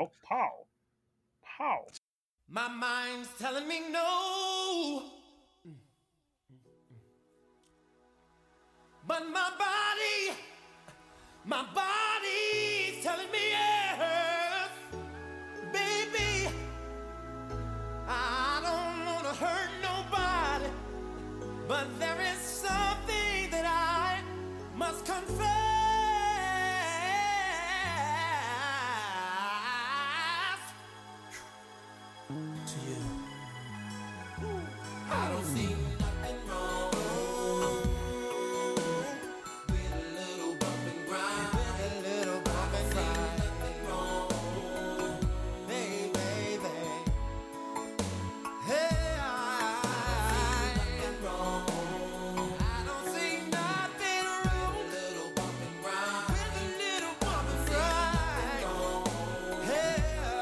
pow, pow, pow. My mind's telling me no, but my body's telling me yes. Baby, I don't wanna hurt nobody, but there is something that I must confess to you. I don't see nothing wrong with a little bump and grind. With a little bump and grind. Nothing wrong, baby. Hey, I don't see nothing wrong with a little bump and grind. With a little bump and grind. Hey,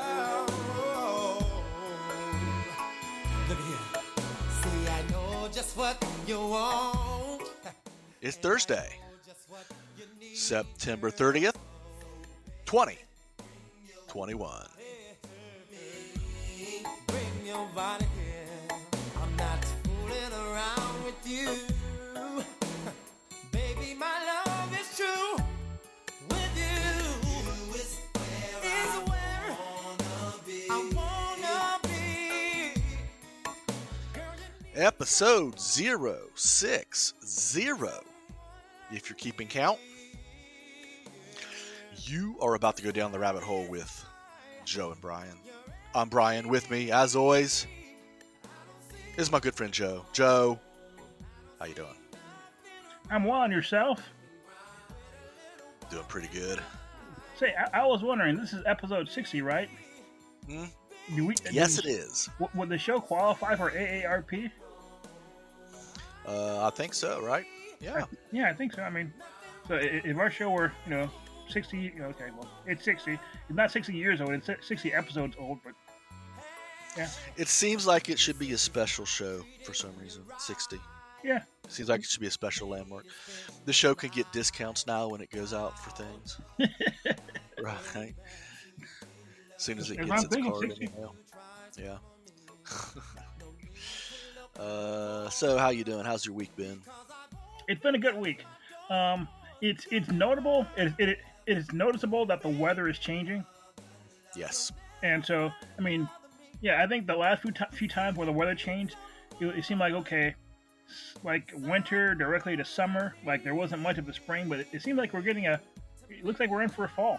look at here. See, I know just what you want. It's Thursday, September 30th, 2021. Bring your body here. I'm not fooling around with you. Baby, my love is true. With you is where I wanna be. Girl, you need Episode 060. If you're keeping count, you are about to go down the rabbit hole with Joe and Brian. I'm Brian. With me, as always, is my good friend Joe. Joe, how you doing? I'm well, on yourself. Doing pretty good. Say, I was wondering, this is episode 60, right? Hmm? Yes, it is. Would the show qualify for AARP? I think so, right? Yeah. Yeah, I think so. I mean, so if our show were, 60, okay, well, it's 60. It's not 60 years old, it's 60 episodes old, but yeah. It seems like it should be a special show for some reason. 60. Yeah. Seems like it should be a special landmark. The show can get discounts now when it goes out for things. Right. As soon as it If gets I'm its thinking card in 60. the mail. Yeah. So how you doing? How's your week been? It's been a good week. It's notable. It is noticeable that the weather is changing, Yes. and so I mean, yeah, I think the last few times where the weather changed, it seemed like okay, like winter directly to summer. Like there wasn't much of a spring, but it seemed like we're getting it looks like we're in for a fall.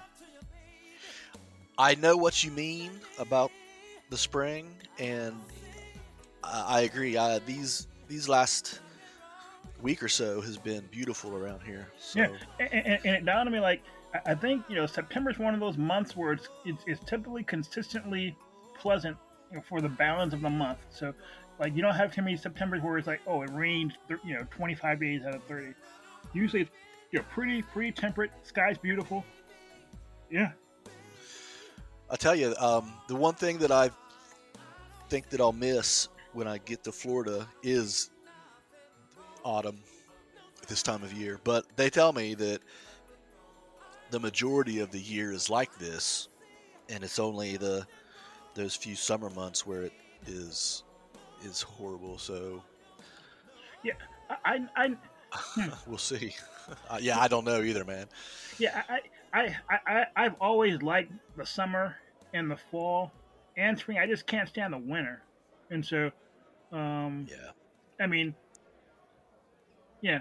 I know what you mean about the spring, and I agree. These last week or so has been beautiful around here. So. Yeah, and it dawned on me like I think September is one of those months where it's typically consistently pleasant for the balance of the month. So like you don't have too many Septembers where it's like it rains 25 days out of 30. Usually it's pretty temperate. Sky's beautiful. Yeah. I tell you, the one thing that I think that I'll miss when I get to Florida is autumn at this time of year. But they tell me that the majority of the year is like this, and it's only those few summer months where it is horrible. So Yeah, I we'll see. Yeah, I don't know either, man. Yeah, I've always liked the summer and the fall and spring. I just can't stand the winter, and so, Yeah. I mean, yeah,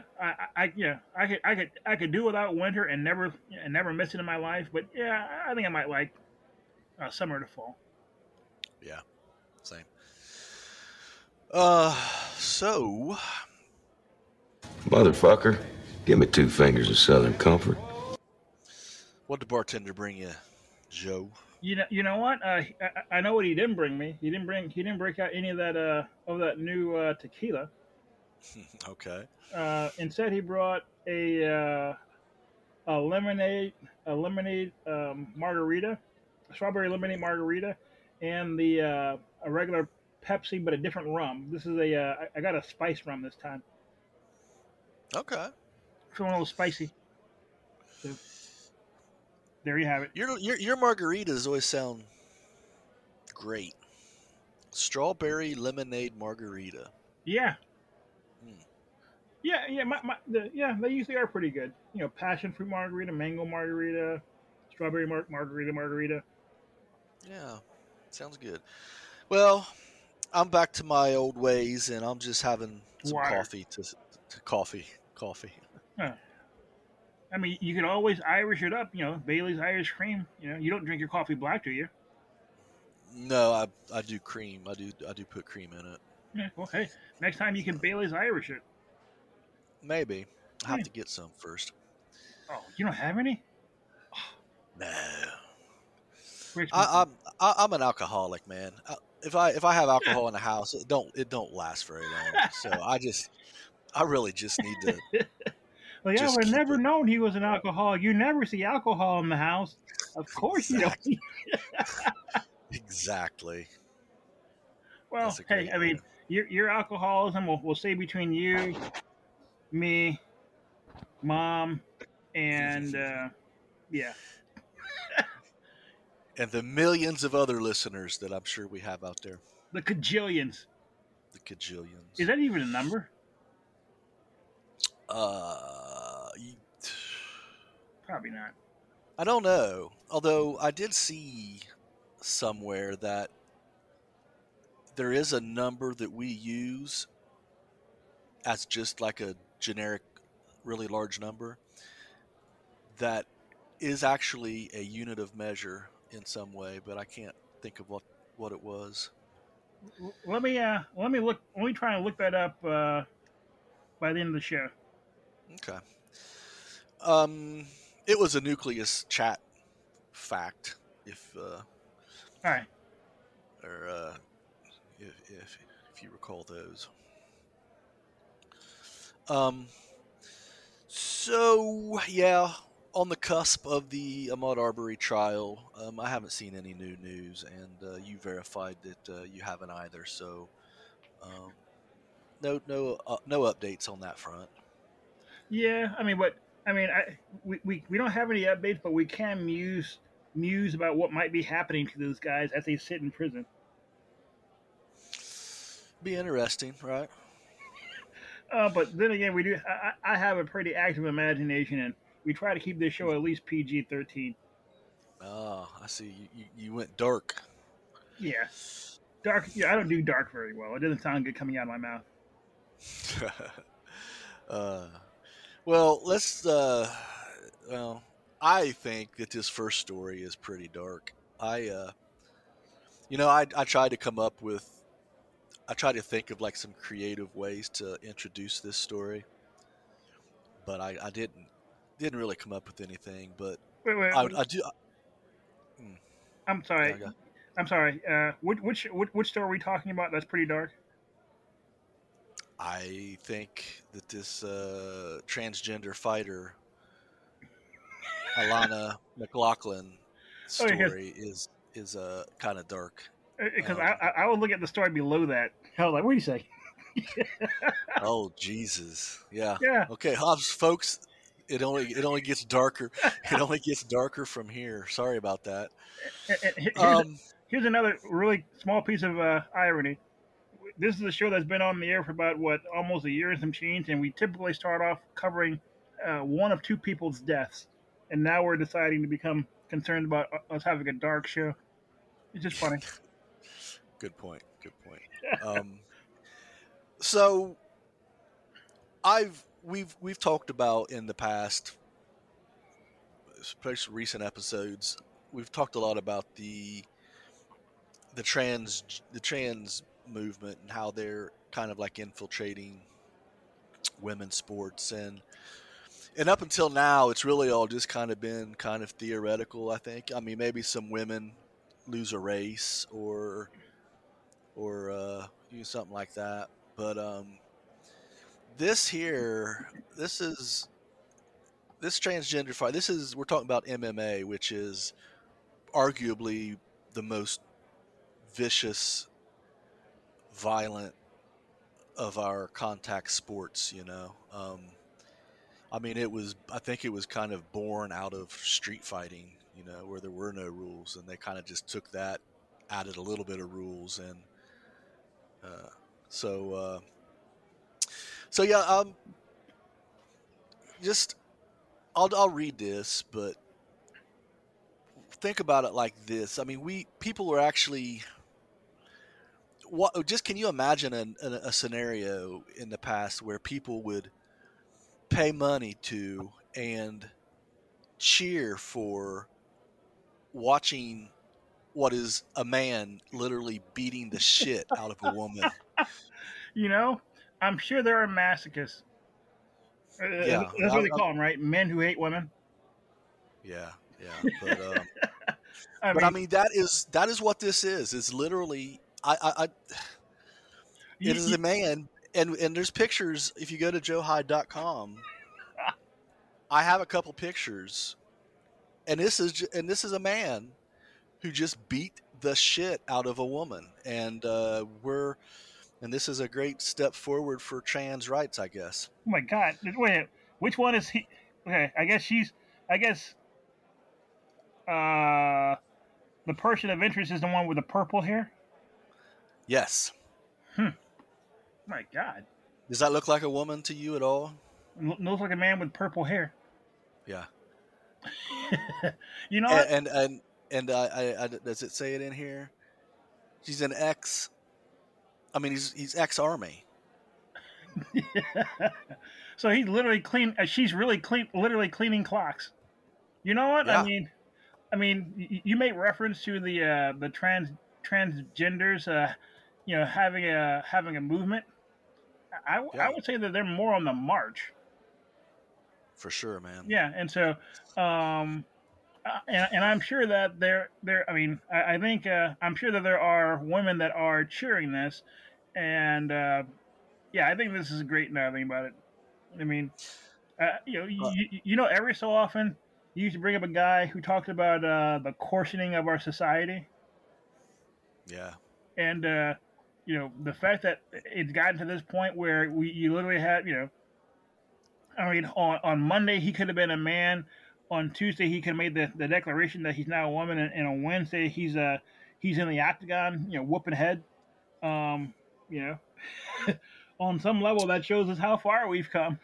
I could do without winter and never miss it in my life. But yeah, I think I might like summer to fall. Yeah. Same. So. Motherfucker, give me 2 fingers of Southern Comfort. What did the bartender bring you, Joe? You know what? I know what he didn't bring me. He didn't break out any of that new tequila. Okay. Instead, he brought a lemonade margarita, a strawberry lemonade margarita, and a regular Pepsi, but a different rum. This is I got a spice rum this time. Okay. Feeling a little spicy. So, there you have it. Your margaritas always sound great. Strawberry lemonade margarita. Yeah, Mm. yeah. Yeah, they usually are pretty good. Passion fruit margarita, mango margarita, strawberry margarita. Yeah, sounds good. Well, I'm back to my old ways, and I'm just having some Water. coffee to coffee. Huh. I mean, you can always Irish it up. Bailey's Irish cream. You don't drink your coffee black, do you? No, I do cream. I do put cream in it. Yeah. Well, hey, next time you can Bailey's Irish it. Maybe I have Yeah. to get some first. Oh, you don't have any? No, Breaks me. I'm an alcoholic, man. If I have alcohol in the house, it don't last very long. So I really just need to Well, yeah, I just would have keep never it. known he was an alcoholic. You never see alcohol in the house. Of course you don't. Exactly. Exactly. Well, That's a hey, great I mean, line. your alcoholism will stay between you, me, mom, and yeah, And the millions of other listeners that I'm sure we have out there, the cajillions. the cajillions. Is that even a number? You- Probably not. I don't know. Although I did see somewhere that there is a number that we use as just like a generic, really large number that is actually a unit of measure in some way, but I can't think of what it was. Let me try and look that up by the end of the show. Okay. Um, it was a nucleus chat fact, if All right. or if you recall those. Um, so yeah, on the cusp of the Ahmaud Arbery trial, I haven't seen any new news, and you verified that you haven't either. So um, no updates on that front. Yeah, we don't have any updates, but we can muse about what might be happening to those guys as they sit in prison. Be interesting, right? But then again, we do. I have a pretty active imagination, and we try to keep this show at least PG-13. Ah, I see. You went dark. Yeah, dark. Yeah, I don't do dark very well. It doesn't sound good coming out of my mouth. uh, well, let's. Well, I think that this first story is pretty dark. I tried to come up with. I tried to think of like some creative ways to introduce this story, but I didn't really come up with anything. But Wait, wait. I do. Hmm, I'm yeah, sorry. I'm sorry. Which story are we talking about? That's pretty dark. I think that this transgender fighter, Alana McLaughlin, Oh, because story is kind of dark. because Um, I would look at the story below that. I was like, what do you say? oh Jesus, yeah. Yeah. Okay, Hobbs, folks, it only gets darker. It only gets darker from here. Sorry about that. Here's Um, here's another really small piece of irony. This is a show that's been on the air for about almost a year and some change, and we typically start off covering one of two people's deaths, and now we're deciding to become concerned about us having a dark show. It's just funny. good point. Good point. Um, so we've talked about in the past, especially recent episodes. We've talked a lot about the trans movement and how they're kind of like infiltrating women's sports, and up until now it's really all just kind of been kind of theoretical. I think, I mean, maybe some women lose a race or something like that, but this is this transgender fight, we're talking about MMA, which is arguably the most vicious, violent of our contact sports. I mean, I think it was kind of born out of street fighting, where there were no rules, and they kind of just took that added a little bit of rules, and uh, so so yeah. Just I'll read this, but think about it like this. I mean, people are actually what? Just can you imagine a scenario in the past where people would pay money to and cheer for watching what is a man literally beating the shit out of a woman? You know, I'm sure there are masochists. Yeah, That's what they call them, right? Men who hate women. yeah, yeah. I But I mean, mean that is what this is. It's literally it you, is you, a man, and there's pictures. If you go to joehyde.com, I have a couple pictures, and this is a man who just beat the shit out of a woman, and this is a great step forward for trans rights, I guess. oh my God! Wait, which one is he? Okay, I guess she's. I guess uh, the person of interest is the one with the purple hair. Yes. Hmm. My God, Does that look like a woman to you at all? looks like a man with purple hair. Yeah. You know what? And does it say it in here? She's an ex. I mean, he's ex-army. So he's literally clean. She's really clean, literally cleaning clocks. You know what? Yeah. You make reference to the transgenders, having a movement. I Yeah. would say that they're more on the march. For sure, man. Yeah, and so, and I'm sure that there. I mean, I think I'm sure that there are women that are cheering this, and yeah, I think this is great. Now thinking about it, I mean, Uh, every so often you used to bring up a guy who talked about the coarsening of our society, yeah. and the fact that it's gotten to this point where you literally had, I mean, on Monday he could have been a man. On Tuesday he could have made the declaration that he's now a woman, and on Wednesday he's in the octagon, whooping head. Um, you know, on some level that shows us how far we've come.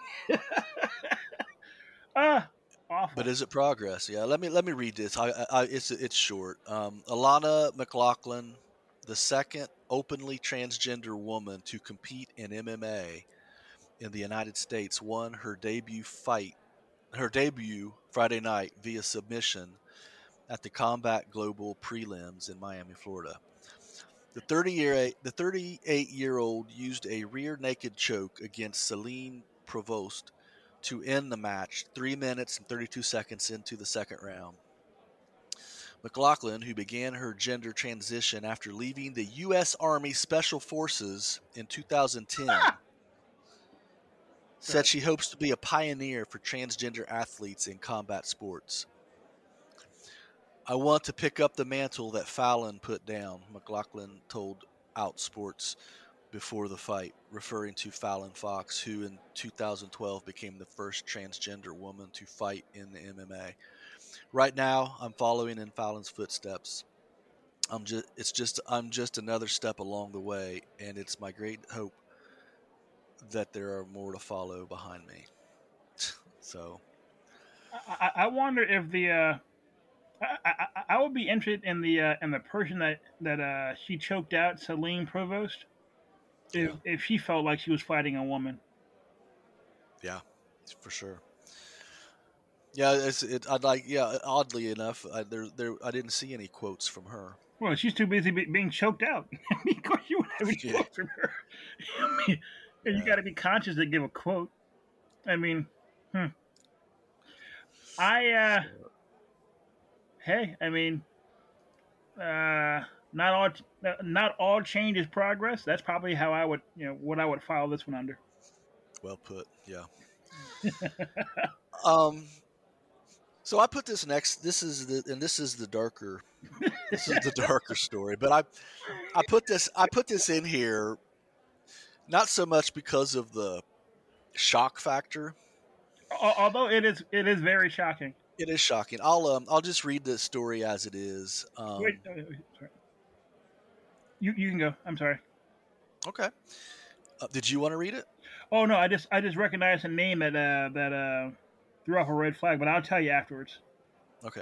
Awful. But is it progress? Yeah. Let me read this. It's short. Alana McLaughlin, the second openly transgender woman to compete in MMA in the United States, won her debut Friday night via submission at the Combat Global prelims in Miami, Florida. The 38-year-old used a rear naked choke against Celine Provost to end the match 3 minutes and 32 seconds into the second round. McLaughlin, who began her gender transition after leaving the U.S. Army Special Forces in 2010, said she hopes to be a pioneer for transgender athletes in combat sports. I want to pick up the mantle that Fallon put down, McLaughlin told Outsports before the fight, referring to Fallon Fox, who in 2012 became the first transgender woman to fight in the MMA. Right now, I'm following in Fallon's footsteps. I'm just another step along the way, and it's my great hope that there are more to follow behind me. So, I wonder if I would be interested in the person that she choked out, Celine Provost, if she felt like she was fighting a woman. yeah, for sure. Yeah, oddly enough, I didn't see any quotes from her. Well, she's too busy being choked out. Of course, you would have any quote from her. I mean, you got to be conscious to give a quote. I mean, hey, I mean, not all change is progress. That's probably how I would, what I would file this one under. Well put. Yeah. um. So I put this next. This is the darker. This is the darker story. But I put this in here, not so much because of the shock factor. Although it is very shocking. It is shocking. I'll just read the story as it is. Sorry. You can go. I'm sorry. Okay. Did you want to read it? Oh no, I just recognized a name that threw off a red flag, but I'll tell you afterwards. Okay.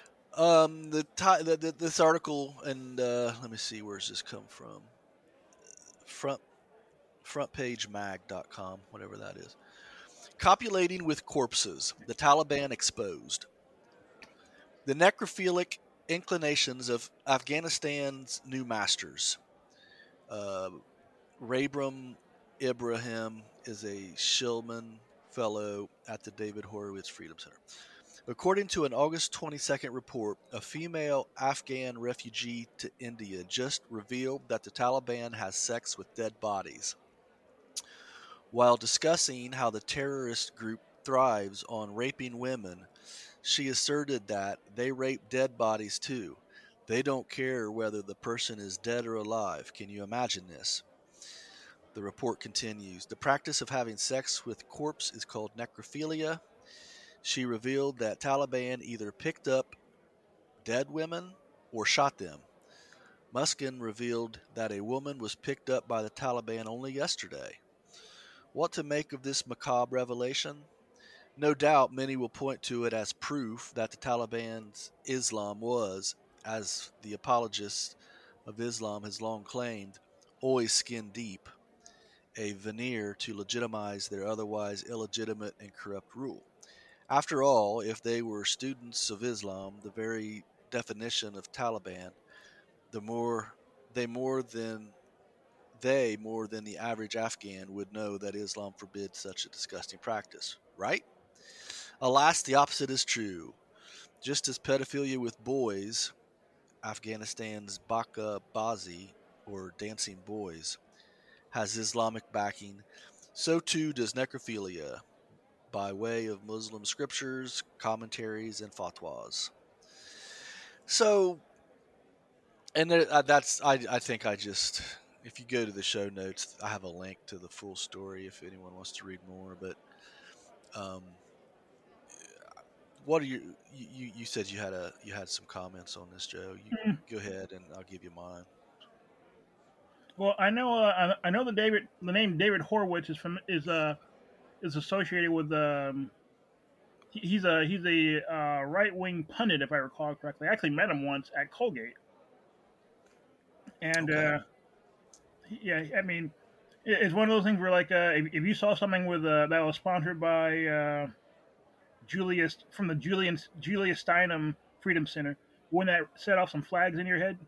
This article, and let me see, where's this come from? Front frontpagemag.com, whatever that is. Copulating with corpses, the Taliban exposed. The necrophilic inclinations of Afghanistan's new masters. Uh, Rabram Ibrahim is a Shillman Fellow at the David Horowitz Freedom Center. According to an August 22nd report, a female Afghan refugee to India just revealed that the Taliban has sex with dead bodies. While discussing how the terrorist group thrives on raping women, she asserted that they rape dead bodies too. They don't care whether the person is dead or alive. Can you imagine this? The report continues. The practice of having sex with corpse is called necrophilia. She revealed that Taliban either picked up dead women or shot them. Muskin revealed that a woman was picked up by the Taliban only yesterday. What to make of this macabre revelation? No doubt many will point to it as proof that the Taliban's Islam was, as the apologist of Islam has long claimed, always skin deep, a veneer to legitimize their otherwise illegitimate and corrupt rule. After all, if they were students of Islam, the very definition of Taliban, more than the average Afghan would know that Islam forbids such a disgusting practice, right? Alas, the opposite is true. Just as pedophilia with boys, Afghanistan's Baka Bazi, or dancing boys, has Islamic backing, so too does necrophilia, by way of Muslim scriptures, commentaries, and fatwas. So, and I think if you go to the show notes, I have a link to the full story if anyone wants to read more. But, what are you said you had some comments on this, Joe? You go ahead and I'll give you mine. Well, I know the name David Horowitz is associated with he's a right wing pundit, if I recall correctly. I actually met him once at Colgate, and Okay. yeah, I mean, it's one of those things where like if you saw something with that was sponsored by Julius from the Julius Steinem Freedom Center, wouldn't that set off some flags in your head?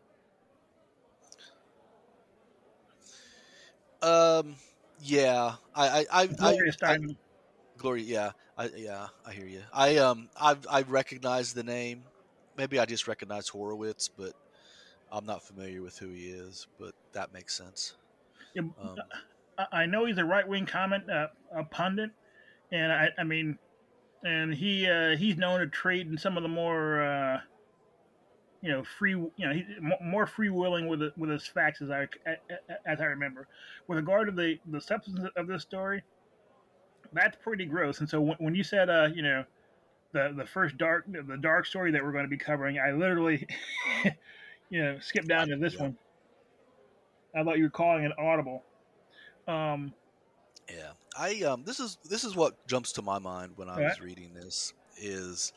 Yeah, Gloria I Steinem. Glory, yeah, I hear you. I recognize the name. Maybe I just recognize Horowitz, but I'm not familiar with who he is. But that makes sense. Yeah, Um, I know he's a right wing comment a pundit, and I mean, and he's known to trade in some of the more free he's more freewheeling with his facts as I remember. With regard to the substance of this story, that's pretty gross. And so when you said the first dark story that we're going to be covering, I literally skipped down to this yeah, one. I thought you were calling it audible. Um, yeah. This is what jumps to my mind when I all right. was reading this is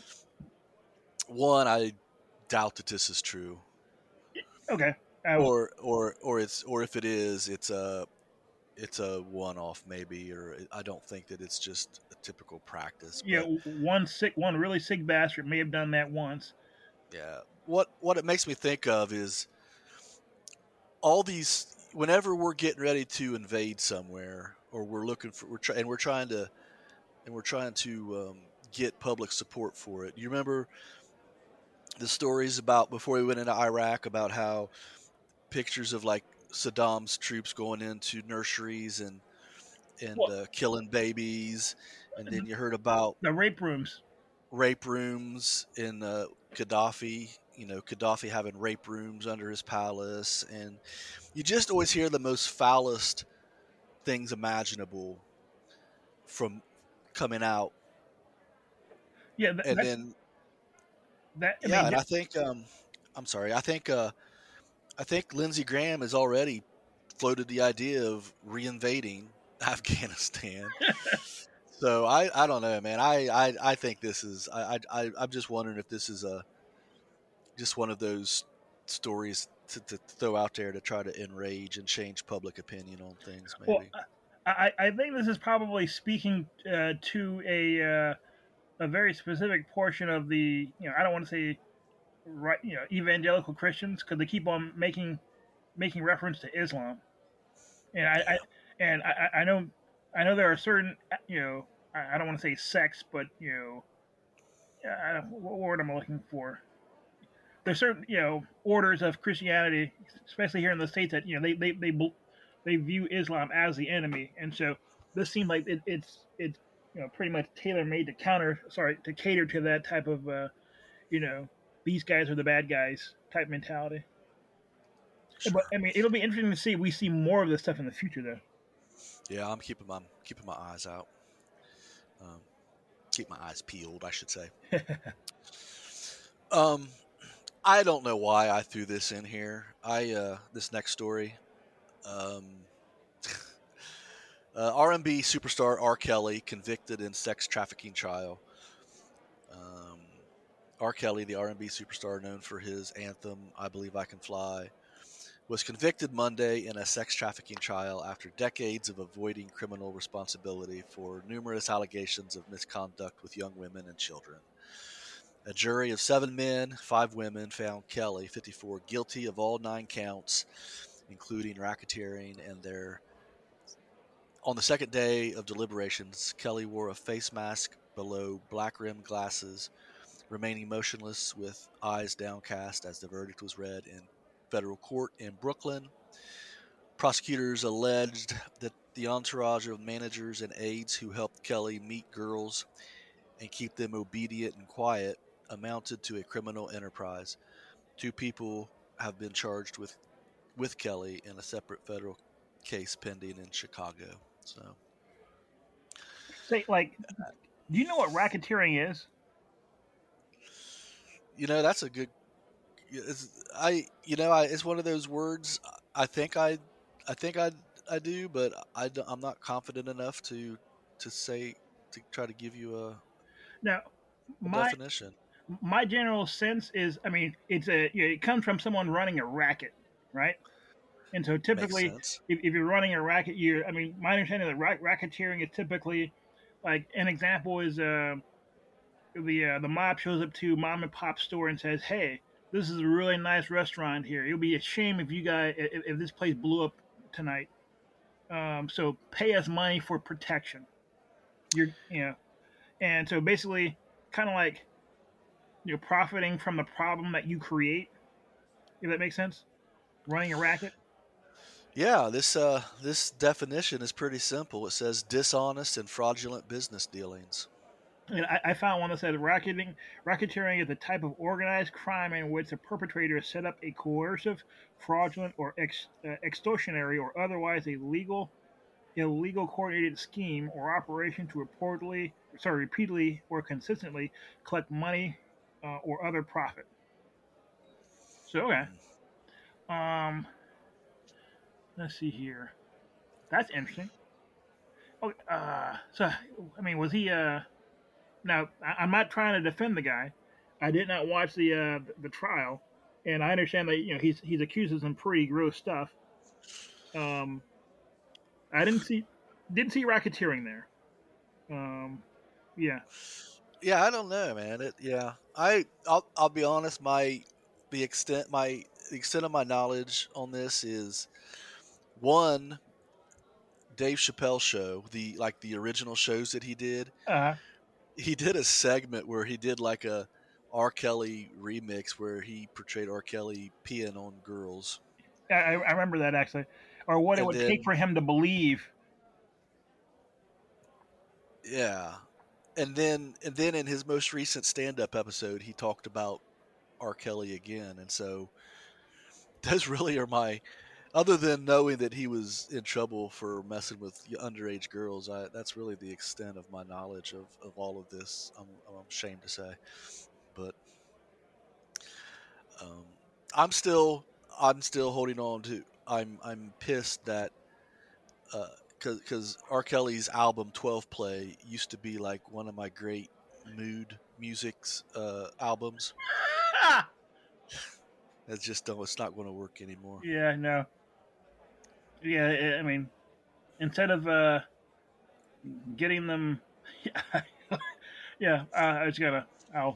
one, I doubt that this is true, Okay. or if it is, it's a one-off maybe, or I don't think that it's just a typical practice. Yeah, But one really sick bastard may have done that once. yeah, what it makes me think of is all these. Whenever we're getting ready to invade somewhere, or we're looking for, we're trying to get public support for it. You remember the stories about before we went into Iraq about how pictures of like Saddam's troops going into nurseries and Well, killing babies, and then you heard about the rape rooms. rape rooms in Gaddafi. Gaddafi having rape rooms under his palace, and you just always hear the most foulest things imaginable from coming out. Yeah, And then that I yeah, mean, and I think I'm sorry, I think I think Lindsey Graham has already floated the idea of reinvading Afghanistan. So I don't know, man. I think this is I'm just wondering if this is just one of those stories to throw out there to try to enrage and change public opinion on things, Well, maybe. I think this is probably speaking to a very specific portion of the, I don't want to say right, evangelical Christians, because they keep on making reference to Islam, and I know there are certain, I don't want to say sects, but what word am I looking for? There's certain orders of Christianity, especially here in the states, that they view Islam as the enemy, and so this seems like it's pretty much tailor made to to cater to that type of you know these guys are the bad guys type mentality. But Sure. I mean, it'll be interesting to see. We see more of this stuff in the future, though. Yeah, I'm keeping my eyes out. Um, keep my eyes peeled, I should say. Um, I don't know why I threw this in here. This next story. Um, R&B superstar R. Kelly convicted in sex trafficking trial. Um, R. Kelly, the R&B superstar known for his anthem "I Believe I Can Fly," was convicted Monday in a sex trafficking trial after decades of avoiding criminal responsibility for numerous allegations of misconduct with young women and children. A jury of 7 men, 5 women found Kelly, 54, guilty of all 9 counts, including racketeering, and their on the second day of deliberations, Kelly wore a face mask below black-rimmed glasses, remaining motionless with eyes downcast as the verdict was read in federal court in Brooklyn. Prosecutors alleged that the entourage of managers and aides who helped Kelly meet girls and keep them obedient and quiet amounted to a criminal enterprise. 2 people have been charged with Kelly in a separate federal case pending in Chicago. So, Say, like, do you know what racketeering is? that's a good. It's one of those words. I think I think I do, but I'm not confident enough to say to try to give you Now, a my definition. my general sense is, I mean, it comes from someone running a racket, right? And so Makes typically, sense. if you're running a racket, I mean, my understanding of racketeering is typically, like, an example is the mob shows up to mom and pop store and says, "Hey, this is a really nice restaurant here. It would be a shame if you guys if this place blew up tonight. So pay us money for protection." And so basically, kind of like you're profiting from the problem that you create. If that makes sense, running a racket. Yeah, this definition is pretty simple. It says dishonest and fraudulent business dealings. And I found one that said racketeering is a type of organized crime in which the perpetrator set up a coercive, fraudulent, or extortionary or otherwise illegal coordinated scheme or operation to repeatedly or consistently collect money or other profit. So okay, Hmm. um, let's see here. That's interesting. Oh, so I mean, was he? Now I'm not trying to defend the guy. I did not watch the trial, and I understand that he's accused of some pretty gross stuff. Um, I didn't see racketeering there. Um, yeah. Yeah, I don't know, man. I'll be honest. The extent of my knowledge on this is one Dave Chappelle show, the original shows that he did. Uh, He did a segment where he did like a R. Kelly remix where he portrayed R. Kelly peeing on girls, I remember that actually, or what it and would take then for him to believe. yeah, and then in his most recent stand-up episode, he talked about R. Kelly again, and so those really are my. Other than knowing that he was in trouble for messing with underage girls, that's really the extent of my knowledge of all of this. I'm ashamed to say, but um, I'm still I'm still holding on to. I'm pissed that because R. Kelly's album 12 Play used to be like one of my great mood music's albums. Ah! It's just it's not going to work anymore. Yeah, no. Yeah, I mean, instead of getting them, yeah, I just gotta. I'll.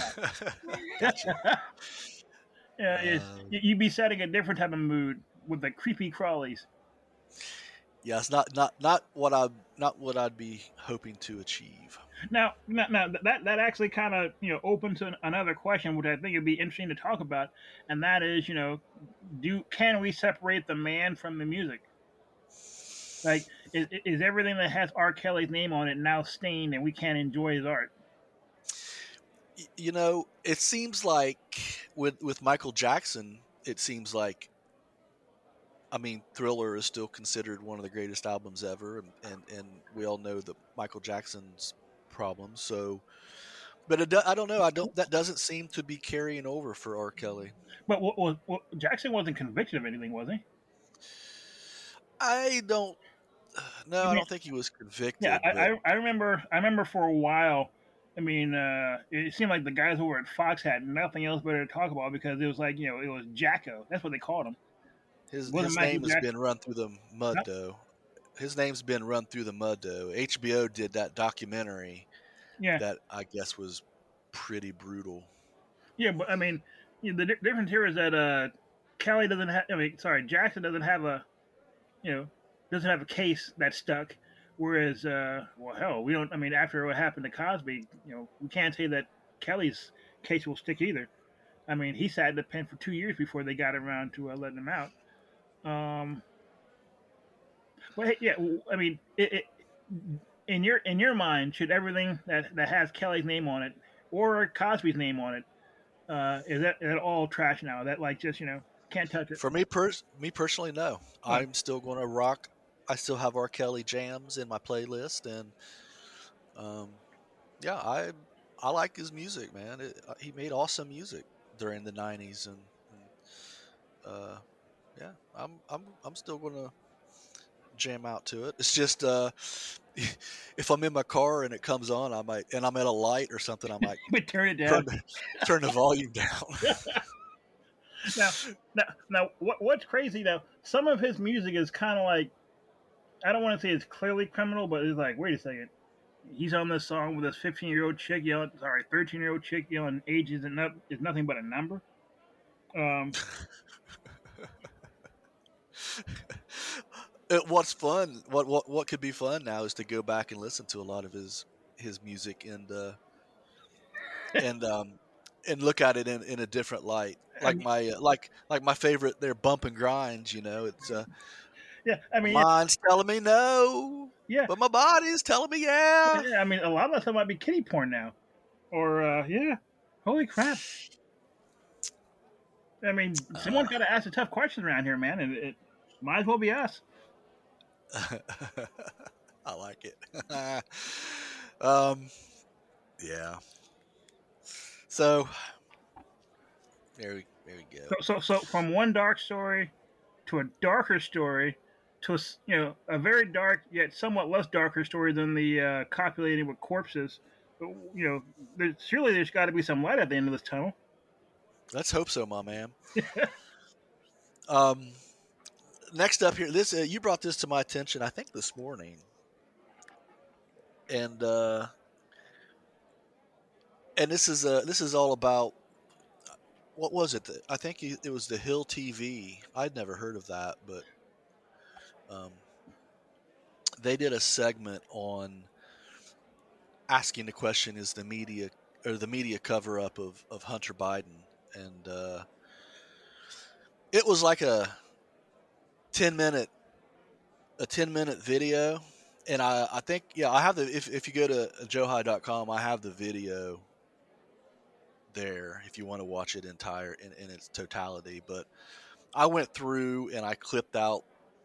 Yeah, you'd be setting a different type of mood with the creepy crawlies. Yeah, it's not what I'd be hoping to achieve. Now that actually kind of opens to another question, which I think would be interesting to talk about, and that is can we separate the man from the music? Like, is everything that has R. Kelly's name on it now stained, and we can't enjoy his art? It seems like with Michael Jackson, it seems like, I mean, Thriller is still considered one of the greatest albums ever, and we all know that Michael Jackson's problems. So, but I don't know. That doesn't seem to be carrying over for R. Kelly. But Jackson wasn't convicted of anything, was he? I don't. No, I don't think he was convicted. Yeah, I remember for a while. I mean, it seemed like the guys over at Fox had nothing else better to talk about because it was like it was Jacko. That's what they called him. His name has been run through the mud, though. His name's been run through the mud, though. HBO did that documentary. Yeah. That I guess was pretty brutal. Yeah, but I mean, the difference here is that Kelly doesn't have. Jackson doesn't have a, doesn't have a case that stuck. Whereas, well, hell, we don't. I mean, after what happened to Cosby, we can't say that Kelly's case will stick either. I mean, he sat in the pen for 2 years before they got around to letting him out. But yeah, I mean, in your mind, should everything that has Kelly's name on it or Cosby's name on it, is that all trash now? That like just can't touch it. For me personally, no. I'm still going to rock. I still have R. Kelly jams in my playlist, and yeah, I like his music, man. He made awesome music during the '90s, and yeah, I'm still going to jam out to it. It's just if I'm in my car and it comes on, and I'm at a light or something, I might but turn it down, turn the volume down. Now, what's crazy though? Some of his music is kind of like, I don't want to say it's clearly criminal, but it's like, wait a second, he's on this song with this 13-year-old chick yelling, 13-year-old chick yelling, age is nothing but a number. What's fun? What could be fun now is to go back and listen to a lot of his music and look at it in a different light. Like my favorite, they're Bump and Grinds. It's yeah. I mean, mine's telling me no, yeah, but my body's telling me yeah. I mean, a lot of that stuff might be kiddie porn now, or yeah. Holy crap! I mean, someone's got to ask the tough questions around here, man, and it might as well be us. I like it. Yeah. So there we go. So from one dark story to a darker story to a very dark yet somewhat less darker story than the copulating with corpses. There's got to be some light at the end of this tunnel. Let's hope so, my man. Next up here, this you brought this to my attention, I think this morning, and this is all about, what was it? I think it was the Hill TV. I'd never heard of that, but they did a segment on asking the question: is the media cover up of Hunter Biden? And it was like a 10-minute video, and I think I have if you go to joehigh.com, I have the video there if you want to watch it entire in its totality. But I went through and I clipped out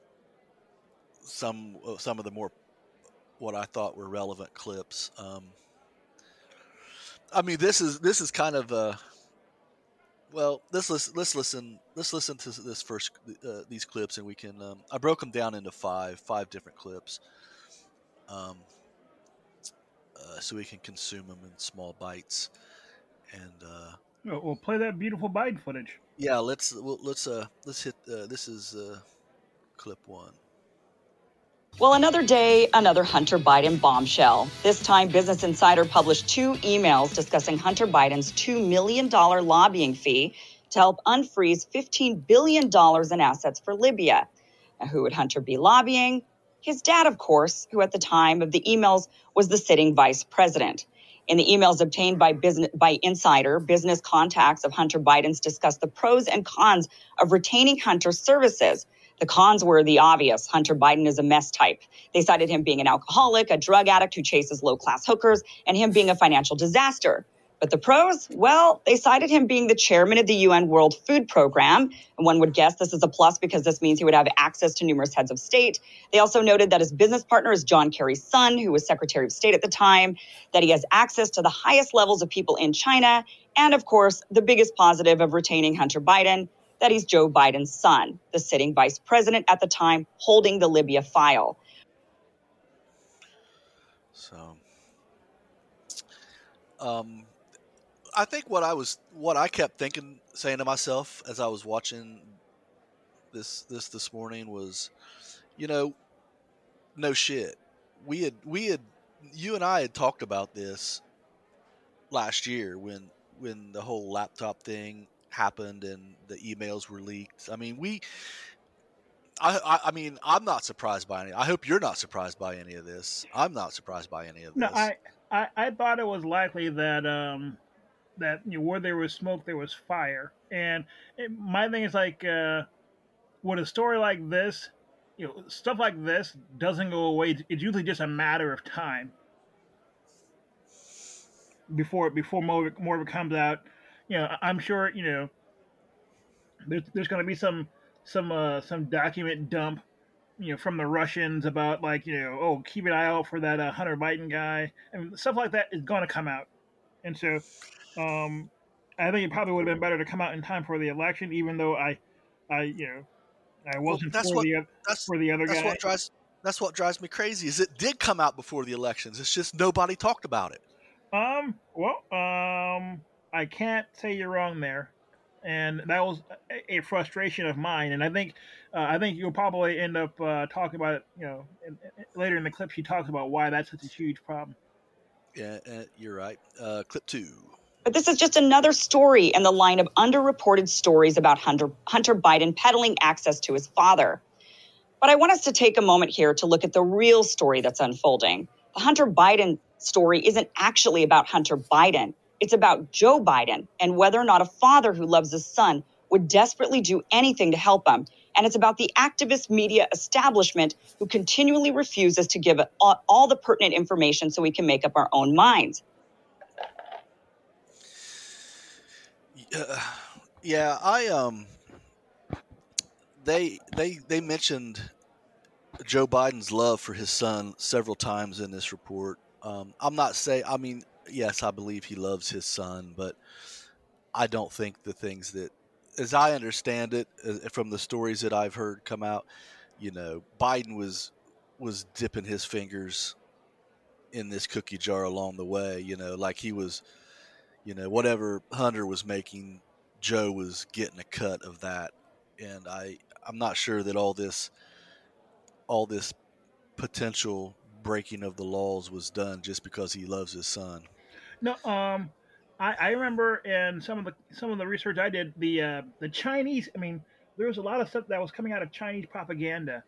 some of the more what I thought were relevant clips. I mean, this is kind of Well, let's listen to this first these clips, and we can. I broke them down into five different clips, um, so we can consume them in small bites. And We'll play that beautiful Biden footage. yeah, let's hit. This is clip one. Well, another day, another Hunter Biden bombshell. This time, Business Insider published 2 emails discussing Hunter Biden's $2 million lobbying fee to help unfreeze $15 billion in assets for Libya. Now, who would Hunter be lobbying? His dad, of course, who at the time of the emails was the sitting vice president. In the emails obtained by Insider, business contacts of Hunter Biden's discussed the pros and cons of retaining Hunter's services. The cons were the obvious. Hunter Biden is a mess type. They cited him being an alcoholic, a drug addict who chases low-class hookers, and him being a financial disaster. But the pros? Well, they cited him being the chairman of the UN World Food Program. And one would guess this is a plus because this means he would have access to numerous heads of state. They also noted that his business partner is John Kerry's son, who was Secretary of State at the time, that he has access to the highest levels of people in China, and of course, the biggest positive of retaining Hunter Biden, that he's Joe Biden's son, the sitting vice president at the time, holding the Libya file. So, I think what I kept saying to myself as I was watching this morning was, no shit. We had you and I had talked about this last year when the whole laptop thing happened and the emails were leaked. I mean, I mean, I'm not surprised by any. I hope you're not surprised by any of this. I'm not surprised by any of this. No, I thought it was likely that that where there was smoke, there was fire. And my thing is like, with a story like this, stuff like this doesn't go away. It's usually just a matter of time before more of it comes out. I'm sure there's going to be some document dump from the Russians about like oh, keep an eye out for that Hunter Biden guy, and stuff like that is going to come out. And so I think it probably would have been better to come out in time for the election, even though I Well, wasn't that's for what the other that's guy. that's what drives me crazy. Is it did come out before the elections? It's just nobody talked about it. I can't say you're wrong there, and that was a frustration of mine. And I think you'll probably end up talking about it. Later in the clip, she talks about why that's such a huge problem. Yeah, you're right. Clip 2. But this is just another story in the line of underreported stories about Hunter Biden peddling access to his father. But I want us to take a moment here to look at the real story that's unfolding. The Hunter Biden story isn't actually about Hunter Biden. It's about Joe Biden and whether or not a father who loves his son would desperately do anything to help him. And it's about the activist media establishment who continually refuses to give all the pertinent information so we can make up our own minds. Yeah, they mentioned Joe Biden's love for his son several times in this report. I'm not saying, I mean, yes, I believe he loves his son, but I don't think the things that, as I understand it, from the stories that I've heard come out, Biden was dipping his fingers in this cookie jar along the way, like he was, whatever Hunter was making, Joe was getting a cut of that. And I'm not sure that all this potential breaking of the laws was done just because he loves his son. No, I remember in some of the research I did, the Chinese. I mean, there was a lot of stuff that was coming out of Chinese propaganda.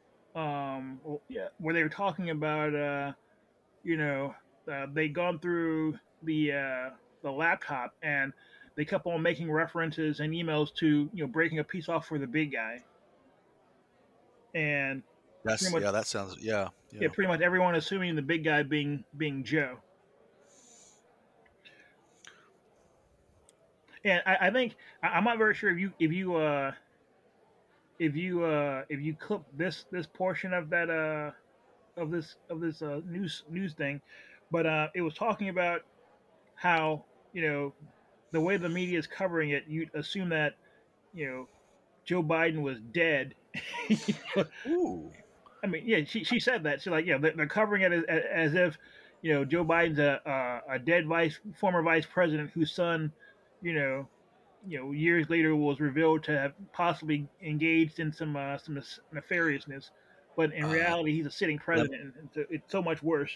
Where they were talking about, they'd gone through the laptop and they kept on making references and emails to breaking a piece off for the big guy, and pretty much, that sounds yeah. pretty much everyone assuming the big guy being Joe. And I think I'm not very sure if you clip this portion of that of this news thing, but it was talking about how the way the media is covering it, you'd assume that Joe Biden was dead. Ooh. I mean, yeah, she said that. She's like, yeah, they're covering it as if Joe Biden's a dead former vice president whose son, you know, years later was revealed to have possibly engaged in some nefariousness, but in Uh, reality, he's a sitting let, president, and it's so much worse.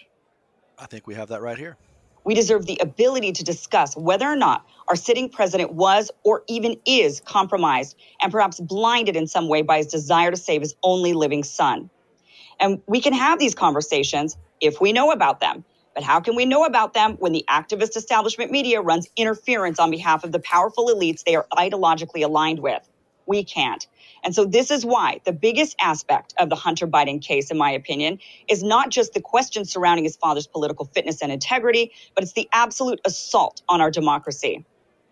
I think we have that right here. We deserve the ability to discuss whether or not our sitting president was or even is compromised and perhaps blinded in some way by his desire to save his only living son. And we can have these conversations if we know about them. But how can we know about them when the activist establishment media runs interference on behalf of the powerful elites they are ideologically aligned with? We can't. And so this is why the biggest aspect of the Hunter Biden case, in my opinion, is not just the questions surrounding his father's political fitness and integrity, but it's the absolute assault on our democracy.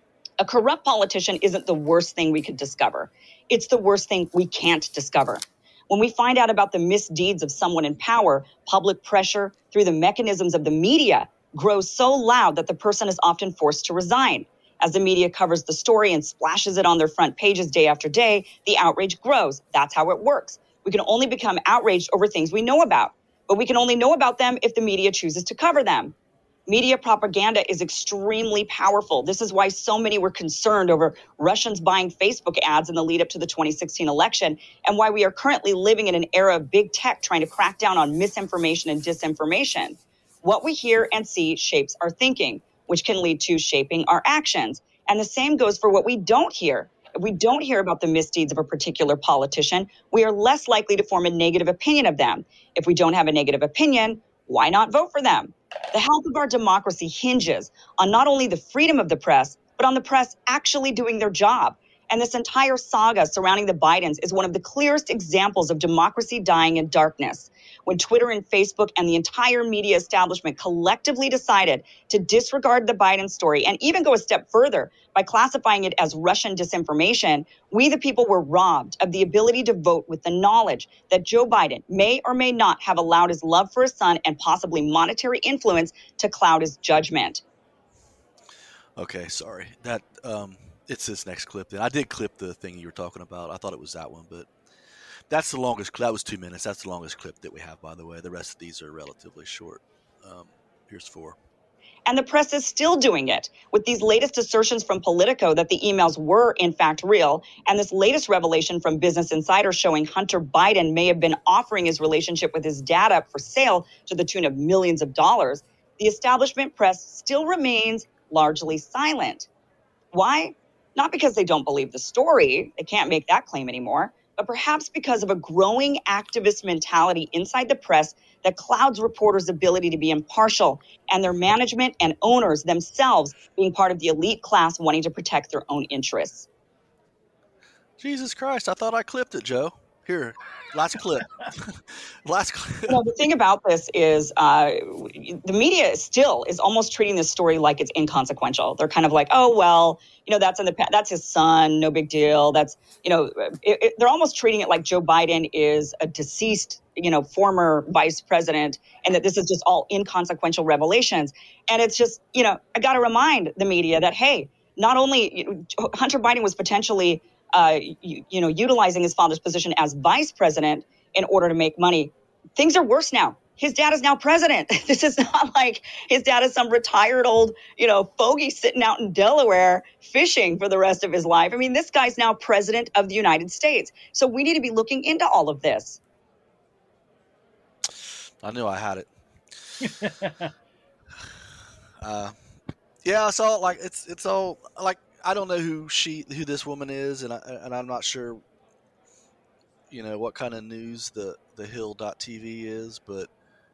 A corrupt politician isn't the worst thing we could discover. It's the worst thing we can't discover. When we find out about the misdeeds of someone in power, public pressure through the mechanisms of the media grows so loud that the person is often forced to resign. As the media covers the story and splashes it on their front pages day after day, the outrage grows. That's how it works. We can only become outraged over things we know about, but we can only know about them if the media chooses to cover them. Media propaganda is extremely powerful. This is why so many were concerned over Russians buying Facebook ads in the lead up to the 2016 election, and why we are currently living in an era of big tech trying to crack down on misinformation and disinformation. What we hear and see shapes our thinking, which can lead to shaping our actions. And the same goes for what we don't hear. If we don't hear about the misdeeds of a particular politician, we are less likely to form a negative opinion of them. If we don't have a negative opinion, why not vote for them? The health of our democracy hinges on not only the freedom of the press, but on the press actually doing their job. And this entire saga surrounding the Bidens is one of the clearest examples of democracy dying in darkness. When Twitter and Facebook and the entire media establishment collectively decided to disregard the Biden story and even go a step further by classifying it as Russian disinformation, we the people were robbed of the ability to vote with the knowledge that Joe Biden may or may not have allowed his love for his son and possibly monetary influence to cloud his judgment. Okay, sorry. That it's this next clip. Then I did clip the thing you were talking about. I thought it was that one, but that's the longest. That was 2 minutes. That's the longest clip that we have, by the way. The rest of these are relatively short. Here's 4. And the press is still doing it with these latest assertions from Politico that the emails were in fact real. And this latest revelation from Business Insider showing Hunter Biden may have been offering his relationship with his dad up for sale to the tune of millions of dollars. The establishment press still remains largely silent. Why? Not because they don't believe the story. They can't make that claim anymore. But perhaps because of a growing activist mentality inside the press that clouds reporters' ability to be impartial, and their management and owners themselves being part of the elite class wanting to protect their own interests. Jesus Christ! I thought I clipped it, Joe. Here, last clip. Last clip. The thing about this is the media still is almost treating this story like it's inconsequential. They're kind of like, oh, well, that's his son. No big deal. That's, they're almost treating it like Joe Biden is a deceased, former vice president, and that this is just all inconsequential revelations. And it's just, I got to remind the media that, hey, not only Hunter Biden was potentially utilizing his father's position as vice president in order to make money. Things are worse now. His dad is now president. This is not like his dad is some retired old, fogey sitting out in Delaware fishing for the rest of his life. I mean, this guy's now president of the United States. So we need to be looking into all of this. I knew I had it. Yeah, it's all like it's all like I don't know who this woman is, and I'm not sure, what kind of news the Hill.tv is, but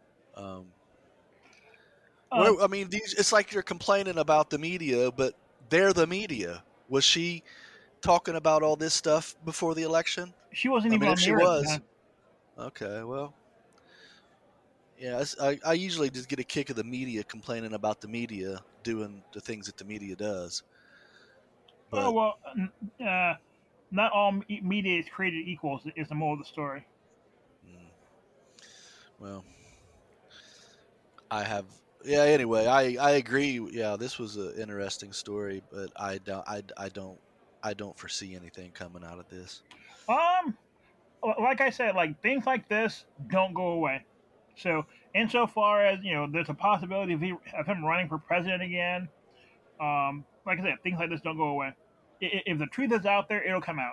I mean, it's like you're complaining about the media, but they're the media. Was she talking about all this stuff before the election? She wasn't I even mean, on if the she air at the was, time. okay, well, yeah, I usually just get a kick of the media complaining about the media doing the things that the media does. But, Not all media is created equal is the moral of the story. well, I have yeah. Anyway, I agree. Yeah, this was an interesting story, but I don't foresee anything coming out of this. Um, like I said, like things like this don't go away. So, insofar as there's a possibility of him running for president again. Like I said, things like this don't go away. If the truth is out there, it'll come out.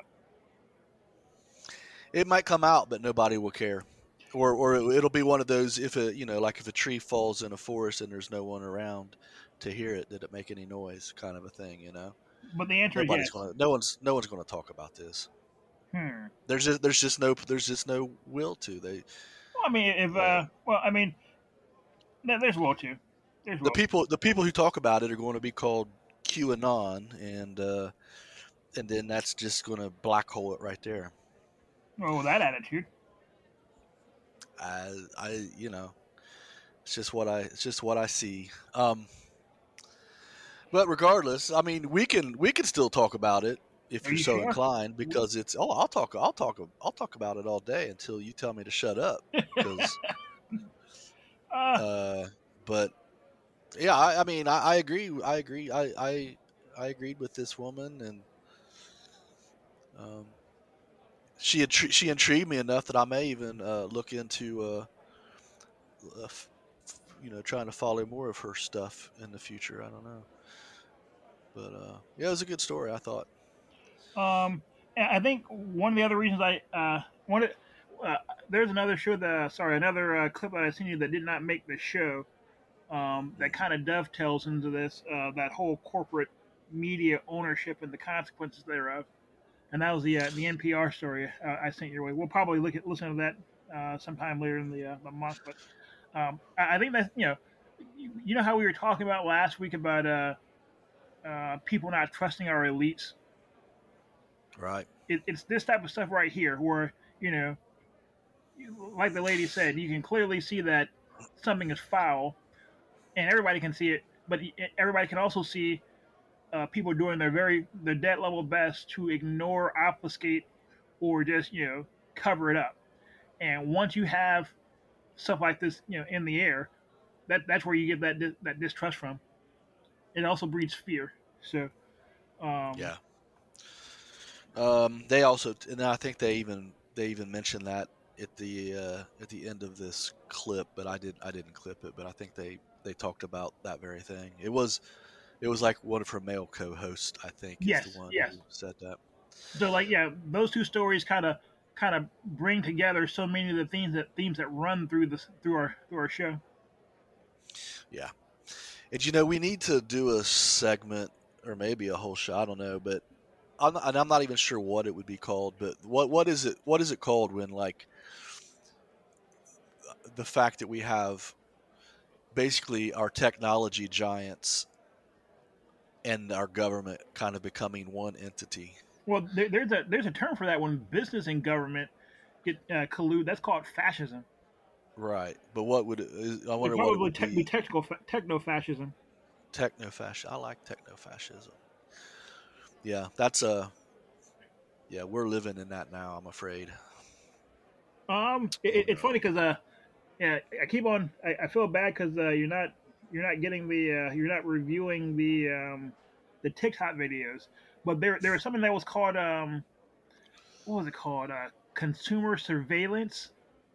It might come out, but nobody will care. Or it'll be one of those, if like if a tree falls in a forest and there's no one around to hear it, did it make any noise, kind of a thing, But the answer is yes. No one's going to talk about this. There's just no will to. They Well, I mean, there's will to. There's will. the people who talk about it are going to be called QAnon, and then that's just going to black hole it right there. Oh, that attitude. It's just what I see. But regardless, I mean, we can still talk about it if Are you're you so sure? inclined, because it's I'll talk about it all day until you tell me to shut up. 'Cause, but yeah, I mean, I agree. I agreed with this woman, and she intrigued me enough that I may even look into trying to follow more of her stuff in the future. I don't know, but yeah, it was a good story, I thought. And I think one of the other reasons I wanted. There's another show another clip that I seen you that did not make the show. That kind of dovetails into this, that whole corporate media ownership and the consequences thereof. And that was the NPR story I sent your way. We'll probably listen to that sometime later in the month. But I think that you know how we were talking about last week about people not trusting our elites. Right. It's this type of stuff right here where like the lady said, you can clearly see that something is foul, and everybody can see it. But everybody can also see people doing their dead level best to ignore, obfuscate, or just cover it up. And once you have stuff like this, in the air, that's where you get that distrust from. It also breeds fear. So, Yeah. They also, and I think they even mentioned that at the end of this clip, but I didn't clip it, but I think they talked about that very thing. It was like one of her male co-hosts, I think, is the one who said that. So, like, yeah, those two stories kind of bring together so many of the themes that run through our show. Yeah, and we need to do a segment or maybe a whole show. I don't know, but I'm not even sure what it would be called. But what is it called when, like, the fact that we have basically our technology giants and our government kind of becoming one entity? Well, there's a term for that when business and government get collude. That's called fascism. Right, but what would I wonder? It'd what it probably would be? techno-fascism. Techno-fascism. I like techno-fascism. Yeah, that's yeah, we're living in that now, I'm afraid. It's funny because yeah, I keep on. I feel bad because you're not getting you're not reviewing the TikTok videos. But there was something that was called what was it called? Consumer surveillance,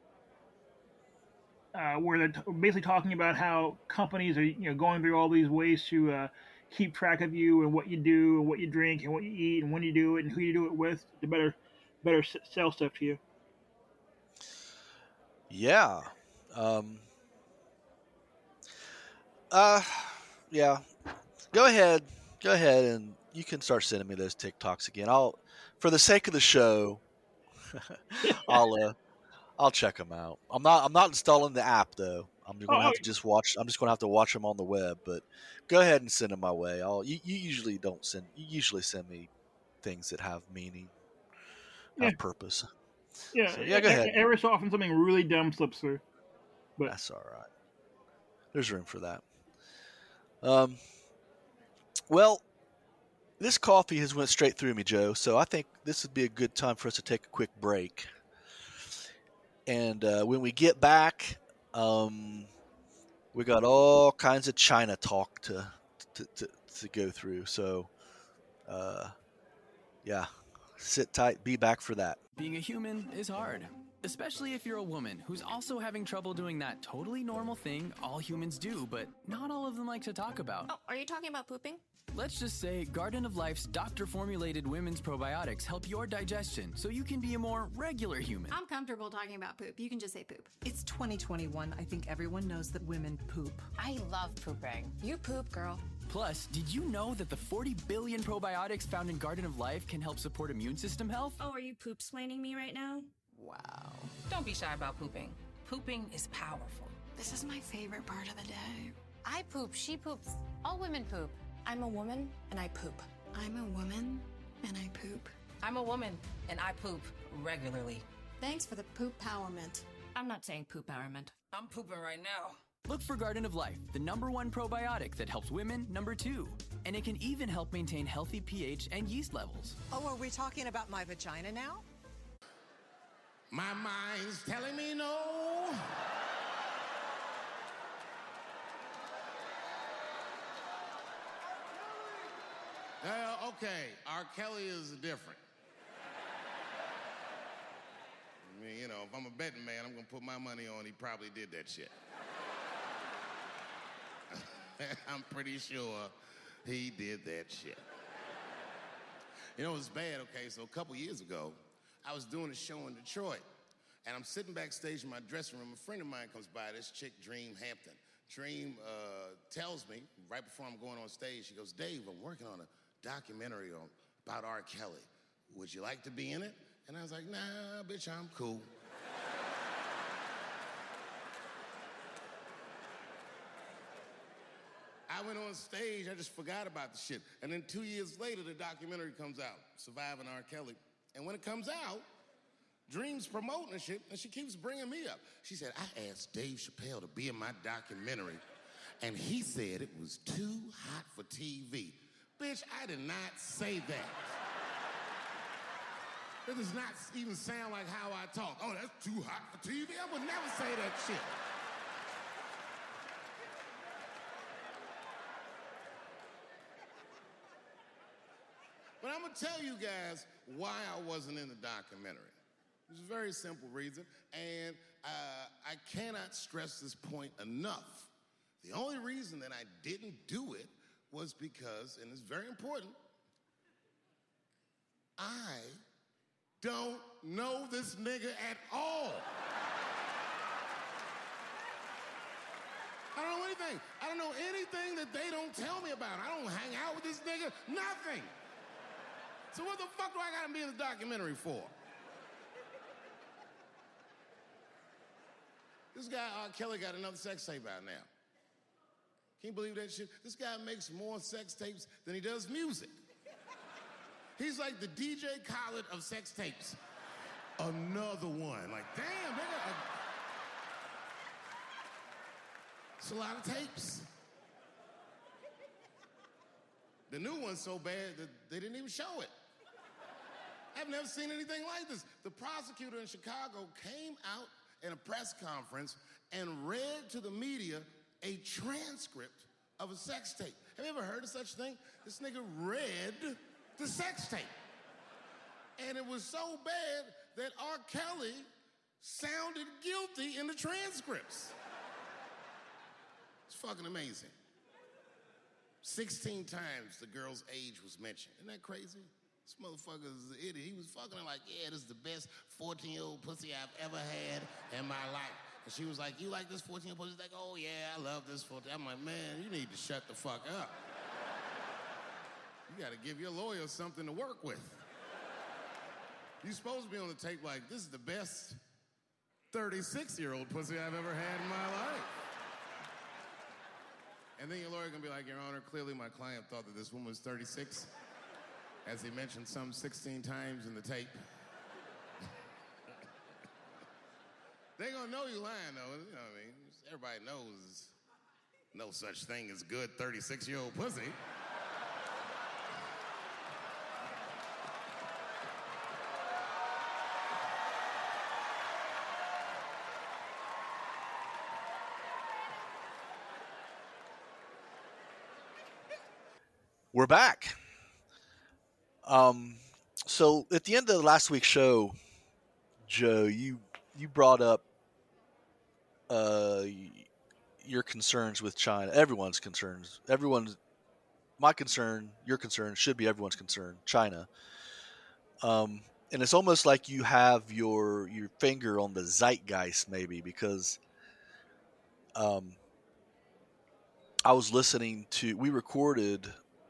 where they're basically talking about how companies are going through all these ways to keep track of you and what you do and what you drink and what you eat and when you do it and who you do it with to better sell stuff to you. Yeah. Yeah. Go ahead, and you can start sending me those TikToks again. For the sake of the show, I'll check them out. I'm not installing the app though. I'm going to have to just watch. I'm just going to have to watch them on the web. But go ahead and send them my way. You usually don't send. You usually send me things that have meaning, have purpose. Yeah, so, yeah. Go ahead. Every so often, something really dumb slips through. But that's all right. There's room for that. Well, this coffee has went straight through me, Joe. So I think this would be a good time for us to take a quick break. And when we get back, We got all kinds of China talk to go through. So, uh, yeah, sit tight. Be back for that. Being a human is hard, especially if you're a woman who's also having trouble doing that totally normal thing all humans do, but not all of them like to talk about. Oh, are you talking about pooping? Let's just say Garden of Life's doctor-formulated women's probiotics help your digestion so you can be a more regular human. I'm comfortable talking about poop. You can just say poop. It's 2021. I think everyone knows that women poop. I love pooping. You poop, girl. Plus, did you know that the 40 billion probiotics found in Garden of Life can help support immune system health? Oh, are you poop-splaining me right now? Wow. Don't be shy about pooping. Pooping is powerful. This is my favorite part of the day. I poop, she poops. All women poop. I'm a woman, and I poop. I'm a woman, and I poop. I'm a woman, and I poop regularly. Thanks for the poop-powerment. I'm not saying poop-powerment. I'm pooping right now. Look for Garden of Life, the #1 probiotic that helps women, #2. And it can even help maintain healthy pH and yeast levels. Oh, are we talking about my vagina now? My mind's telling me no. Okay, R. Kelly is different. I mean, you know, if I'm a betting man, I'm gonna put my money on he probably did that shit. I'm pretty sure he did that shit. You know, it was bad, okay? So a couple years ago, I was doing a show in Detroit, and I'm sitting backstage in my dressing room. A friend of mine comes by, this chick, Dream Hampton. Dream tells me, right before I'm going on stage, she goes, Dave, I'm working on a documentary about R. Kelly. Would you like to be in it? And I was like, nah, bitch, I'm cool. I went on stage, I just forgot about the shit. And then 2 years later, the documentary comes out, Surviving R. Kelly. And when it comes out, Dream's promoting the shit, and she keeps bringing me up. She said, I asked Dave Chappelle to be in my documentary, and he said it was too hot for TV. Bitch, I did not say that. It does not even sound like how I talk. Oh, that's too hot for TV? I would never say that shit. But I'm gonna tell you guys why I wasn't in the documentary. There's a very simple reason, and I cannot stress this point enough. The only reason that I didn't do it was because, and it's very important, I don't know this nigga at all. I don't know anything. I don't know anything that they don't tell me about. I don't hang out with this nigga, nothing. So what the fuck do I gotta be in the documentary for? This guy, R. Kelly, got another sex tape out now. Can you believe that shit? This guy makes more sex tapes than he does music. He's like the DJ Khaled of sex tapes. Another one. Like, damn, nigga. It's a lot of tapes. The new one's so bad that they didn't even show it. I've never seen anything like this. The prosecutor in Chicago came out in a press conference and read to the media a transcript of a sex tape. Have you ever heard of such a thing? This nigga read the sex tape. And it was so bad that R. Kelly sounded guilty in the transcripts. It's fucking amazing. 16 times the girl's age was mentioned. Isn't that crazy? This motherfucker is an idiot. He was fucking her like, yeah, this is the best 14-year-old pussy I've ever had in my life. And she was like, you like this 14-year-old pussy? He's like, oh yeah, I love this 14. I'm like, man, you need to shut the fuck up. You gotta give your lawyer something to work with. You're supposed to be on the tape like, this is the best 36-year-old pussy I've ever had in my life. And then your lawyer gonna be like, Your Honor, clearly my client thought that this woman was 36, as he mentioned some 16 times in the tape. They gonna know you lying though, you know what I mean? Everybody knows no such thing as good 36-year-old pussy. We're back. So at the end of last week's show, Joe, you brought up your concerns with China. Everyone's concerns. My concern, your concern should be everyone's concern. China. And it's almost like you have your finger on the zeitgeist, maybe, because I was listening to. We recorded.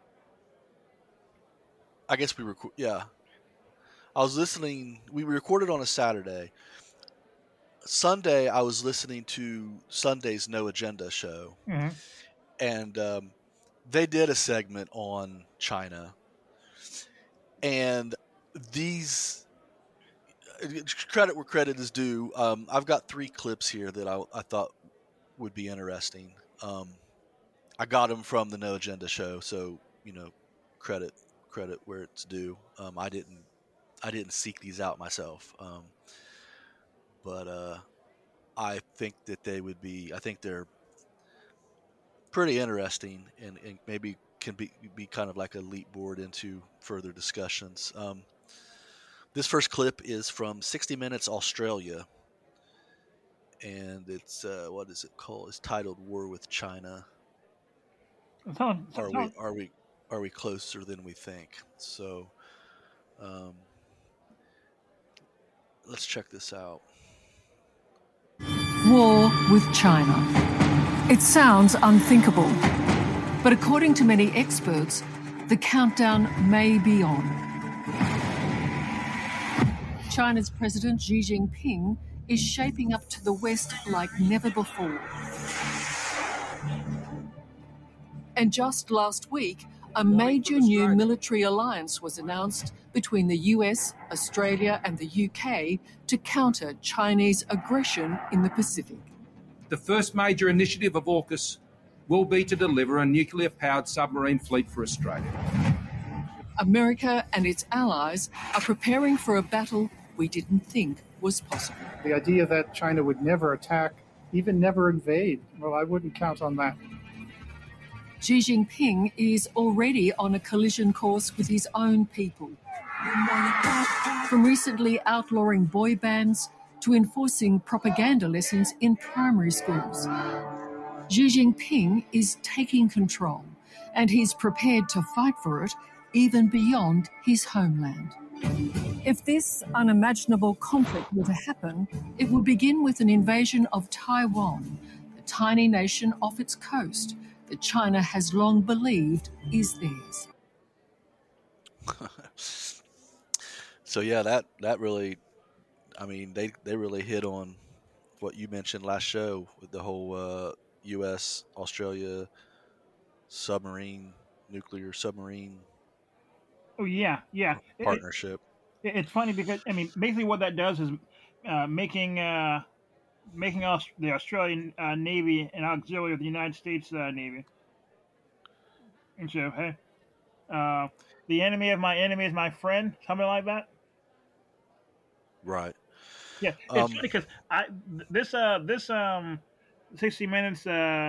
I guess we record. Yeah. I was listening. We recorded on a Saturday. Sunday, I was listening to Sunday's No Agenda show, and they did a segment on China. And these, credit where credit is due. I've got 3 clips here that I thought would be interesting. I got them from the No Agenda show, so credit where it's due. I didn't seek these out myself, but I think that they would be. I think they're pretty interesting, and maybe can be kind of like a leap board into further discussions. This first clip is from 60 Minutes Australia, and it's what is it called? It's titled "War with China." Are we closer than we think? So, let's check this out. War with China. It sounds unthinkable, but according to many experts, the countdown may be on. China's President Xi Jinping is shaping up to the West like never before. And just last week, a major new military alliance was announced between the US, Australia and the UK to counter Chinese aggression in the Pacific. The first major initiative of AUKUS will be to deliver a nuclear-powered submarine fleet for Australia. America and its allies are preparing for a battle we didn't think was possible. The idea that China would never attack, even never invade, well, I wouldn't count on that. Xi Jinping is already on a collision course with his own people. From recently outlawing boy bands to enforcing propaganda lessons in primary schools. Xi Jinping is taking control, and he's prepared to fight for it even beyond his homeland. If this unimaginable conflict were to happen, it would begin with an invasion of Taiwan, a tiny nation off its coast that China has long believed is theirs. So yeah, that really, I mean, they really hit on what you mentioned last show with the whole U.S. Australia nuclear submarine. Oh yeah. Partnership. It's funny because basically what that does is making the Australian Navy an auxiliary of the United States Navy. And so, hey, the enemy of my enemy is my friend, something like that. Right. Yeah, it's funny because this 60 Minutes,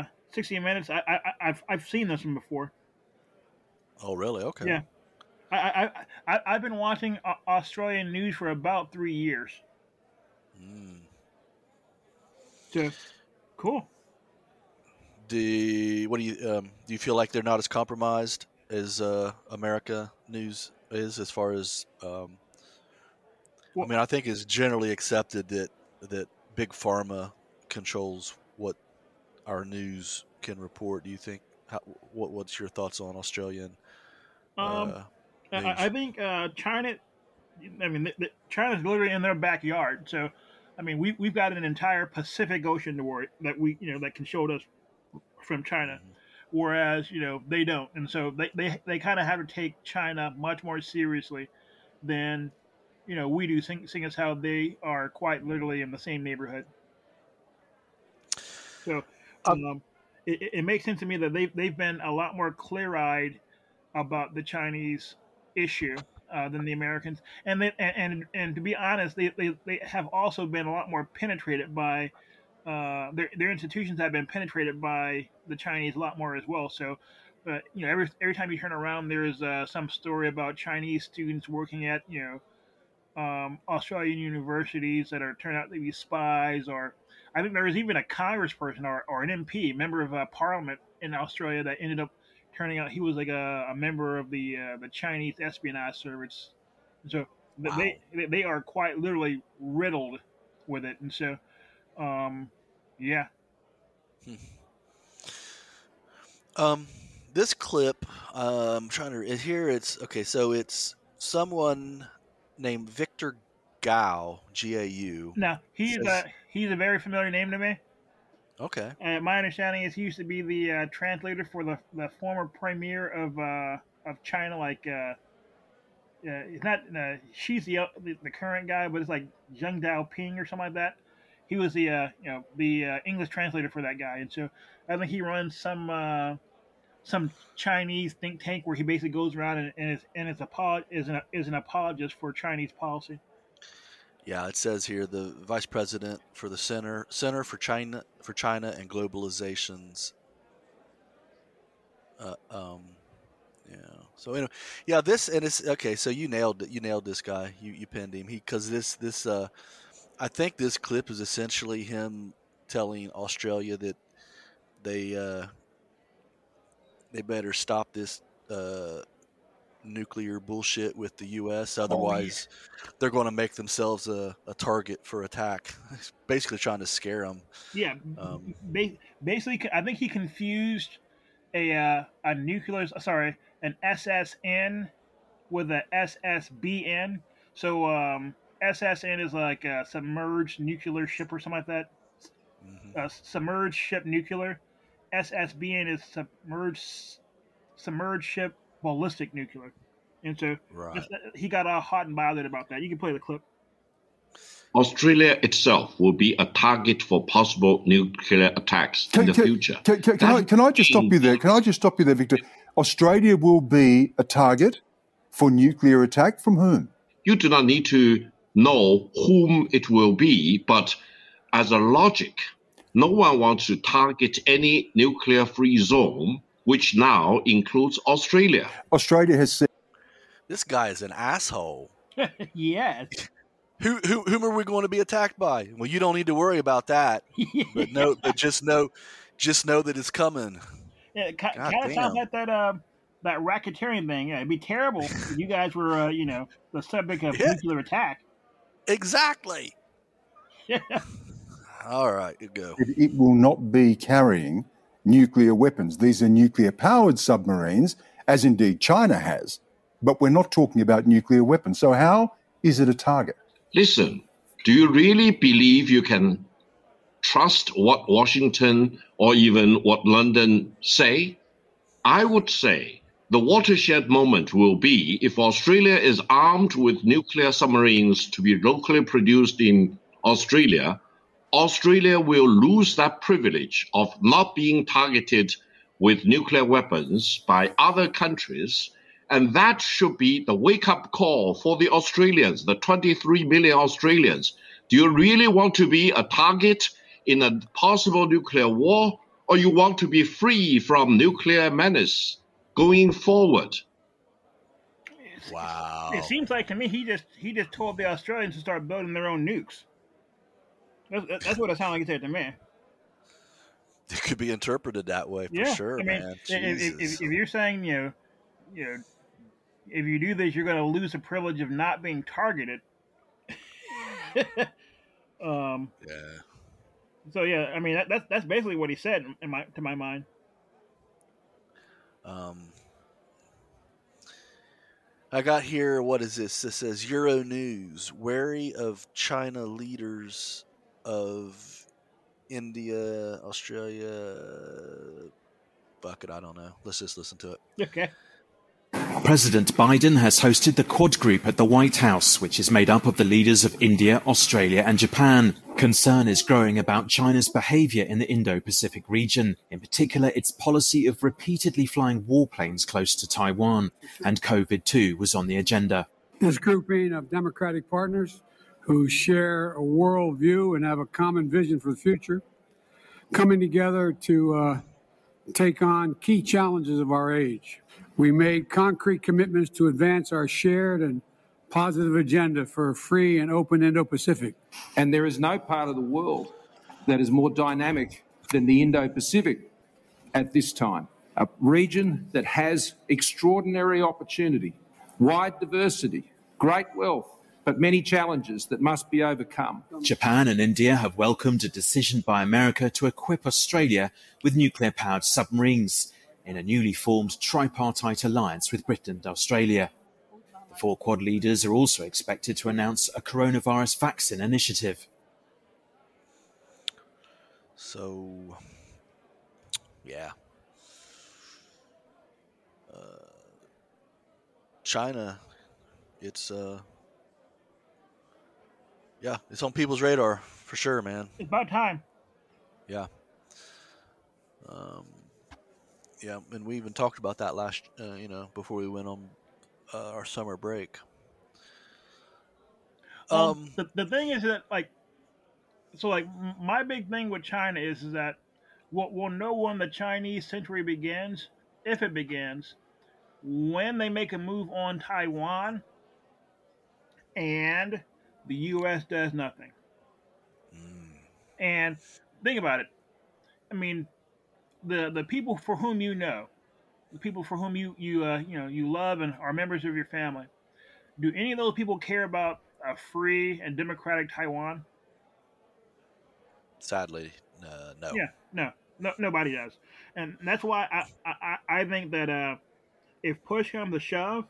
I've seen this one before. Oh, really? Okay. Yeah. I've been watching Australian news for about 3 years. So, cool. Do you feel like they're not as compromised as America news is, as far as? I think it's generally accepted that big pharma controls what our news can report. Do you think? What's your thoughts on Australian? I think China. China's literally in their backyard. So, we've got an entire Pacific Ocean to worry that can shield us from China, whereas they don't, and so they kind of have to take China much more seriously than we do, seeing as how they are quite literally in the same neighborhood. So it makes sense to me that they've been a lot more clear-eyed about the Chinese issue than the Americans, and to be honest, they have also been a lot more penetrated by their institutions have been penetrated by the Chinese a lot more as well. So But every time you turn around, there's some story about Chinese students working at Australian universities that are turned out to be spies, or I think there was even a congressperson or an MP, member of Parliament in Australia, that ended up turning out he was like a member of the Chinese espionage service. So they are quite literally riddled with it, and so yeah. This clip, I'm trying to here. It's okay. So it's someone named Victor Gao, Gau. No, he's a very familiar name to me. Okay. And my understanding is he used to be the translator for the former premier of China. Like, it's not she's the current guy, but it's like Zheng Daoping or something like that. He was the English translator for that guy, and so I think he runs some Chinese think tank where he basically goes around and is an apologist for Chinese policy. Yeah, it says here the vice president for the Center for China and Globalization's. Yeah. So anyway, yeah, this and it's okay. So you nailed it. You nailed this guy. You pinned him. Because this I think this clip is essentially him telling Australia that they better stop this nuclear bullshit with the U.S. Otherwise, they're going to make themselves a target for attack. He's basically trying to scare them. Yeah, basically, I think he confused an SSN with a SSBN. So SSN is like a submerged nuclear ship or something like that. Submerged ship nuclear. SSBN is submerged ship ballistic nuclear. And so he got all hot and bothered about that. You can play the clip. Australia itself will be a target for possible nuclear attacks in the future. Can I just stop you there? Can I just stop you there, Victor? Australia will be a target for nuclear attack from whom? You do not need to know whom it will be, but as a logic, no one wants to target any nuclear-free zone, which now includes Australia. Australia has said... This guy is an asshole. Yes. Whom are we going to be attacked by? Well, you don't need to worry about that. But just know that it's coming. Yeah, it kind of sounds like that racketeering thing. Yeah, it'd be terrible if you guys were the subject of nuclear attack. Exactly. Yeah. All right, you go. It will not be carrying nuclear weapons. These are nuclear-powered submarines, as indeed China has. But we're not talking about nuclear weapons. So how is it a target? Listen, do you really believe you can trust what Washington or even what London say? I would say the watershed moment will be if Australia is armed with nuclear submarines to be locally produced in Australia. Australia will lose that privilege of not being targeted with nuclear weapons by other countries. And that should be the wake-up call for the Australians, the 23 million Australians. Do you really want to be a target in a possible nuclear war, or you want to be free from nuclear menace going forward? Wow. It seems like to me he just told the Australians to start building their own nukes. That's what it sounded like he said to me. It could be interpreted that way for sure, I mean, man. If you're saying if you do this, you're going to lose the privilege of not being targeted. Yeah. So yeah, I mean that's basically what he said to my mind. I got here. What is this? This says Euro News wary of China leaders of India, Australia. Fuck it, I don't know. Let's just listen to it. Okay. President Biden has hosted the Quad Group at the White House, which is made up of the leaders of India, Australia and Japan. Concern is growing about China's behavior in the Indo-Pacific region, in particular its policy of repeatedly flying warplanes close to Taiwan, and COVID too was on the agenda. This grouping of democratic partners who share a worldview and have a common vision for the future, coming together to take on key challenges of our age. We made concrete commitments to advance our shared and positive agenda for a free and open Indo-Pacific. And there is no part of the world that is more dynamic than the Indo-Pacific at this time. A region that has extraordinary opportunity, wide diversity, great wealth, but many challenges that must be overcome. Japan and India have welcomed a decision by America to equip Australia with nuclear-powered submarines in a newly formed tripartite alliance with Britain and Australia. The four Quad leaders are also expected to announce a coronavirus vaccine initiative. So, yeah. China, it's it's on people's radar for sure, man. It's about time. Yeah. And we even talked about that last, before we went on our summer break. The thing is that, my big thing with China is that we'll know when the Chinese century begins, if it begins, when they make a move on Taiwan, and the U.S. does nothing. And think about it. I mean, the people for whom you know, the people for whom you love and are members of your family, do any of those people care about a free and democratic Taiwan? Sadly, no. Yeah, no, nobody does, and that's why I think that if push comes to shove,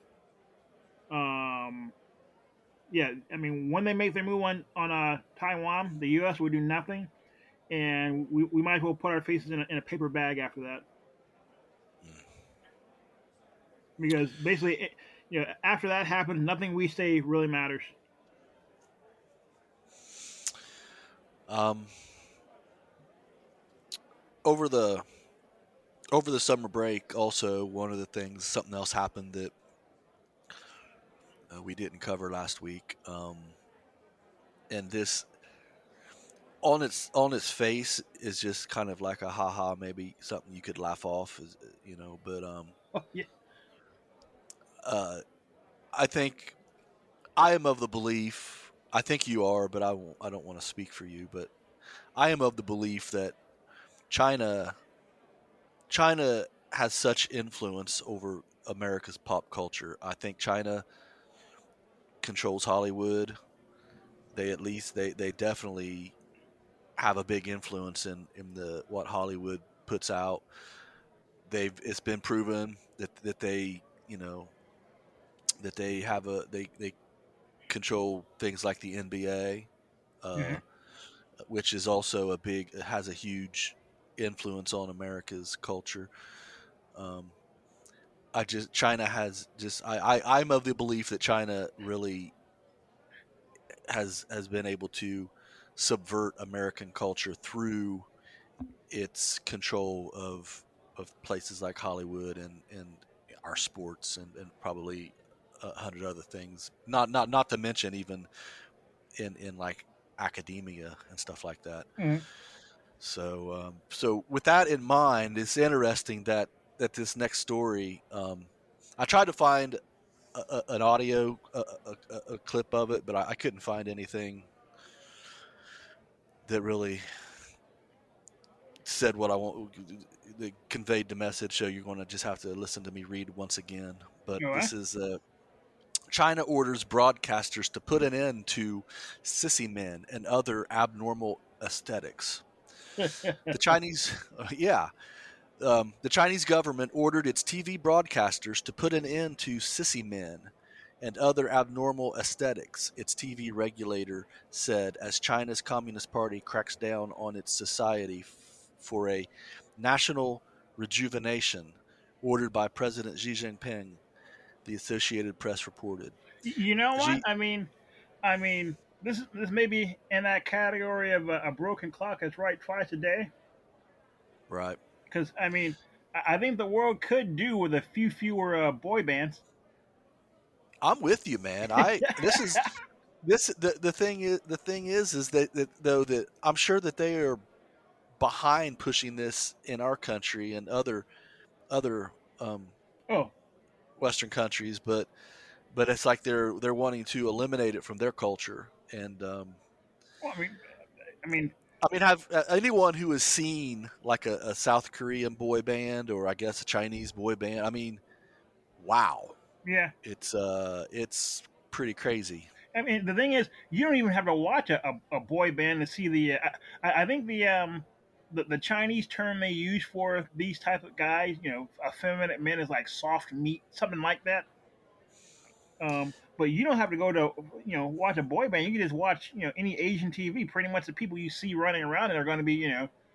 when they make their move on Taiwan, the U.S. will do nothing, and we might as well put our faces in a paper bag after that, because basically, after that happens, nothing we say really matters. Over the summer break, also, something else happened that we didn't cover last week, and this on its face is just kind of like a haha, maybe something you could laugh off, but I think I am of the belief, I think you are, but I don't want to speak for you, but I am of the belief that China has such influence over America's pop culture. I think China controls Hollywood. They definitely have a big influence in what Hollywood puts out. It's been proven that they control things like the NBA, which is also has a huge influence on America's culture. I'm of the belief that China really has been able to subvert American culture through its control of places like Hollywood and our sports and probably 100 other things. Not to mention even in like academia and stuff like that. Mm-hmm. So with that in mind, it's interesting that this next story, I tried to find an audio, a clip of it, but I couldn't find anything that really said what I want, that conveyed the message. So you're going to just have to listen to me read once again. But This is China orders broadcasters to put an end to sissy men and other abnormal aesthetics. The Chinese, the Chinese government ordered its TV broadcasters to put an end to sissy men and other abnormal aesthetics, its TV regulator said, as China's Communist Party cracks down on its society for a national rejuvenation ordered by President Xi Jinping, the Associated Press reported. You know what? I mean, this may be in that category of a broken clock that's right twice a day. Right. Because, I think the world could do with a few fewer boy bands. I'm with you, man. The thing is that I'm sure that they are behind pushing this in our country and other Western countries, but it's like they're wanting to eliminate it from their culture. And Well, I mean, have anyone who has seen like a South Korean boy band, or I guess a Chinese boy band, I mean, wow. Yeah. It's pretty crazy. I mean, the thing is, you don't even have to watch a boy band to see the. I think the Chinese term they use for these type of guys, effeminate men, is like soft meat, something like that. But you don't have to go to watch a boy band. You can just watch any Asian TV. Pretty much the people you see running around are going to be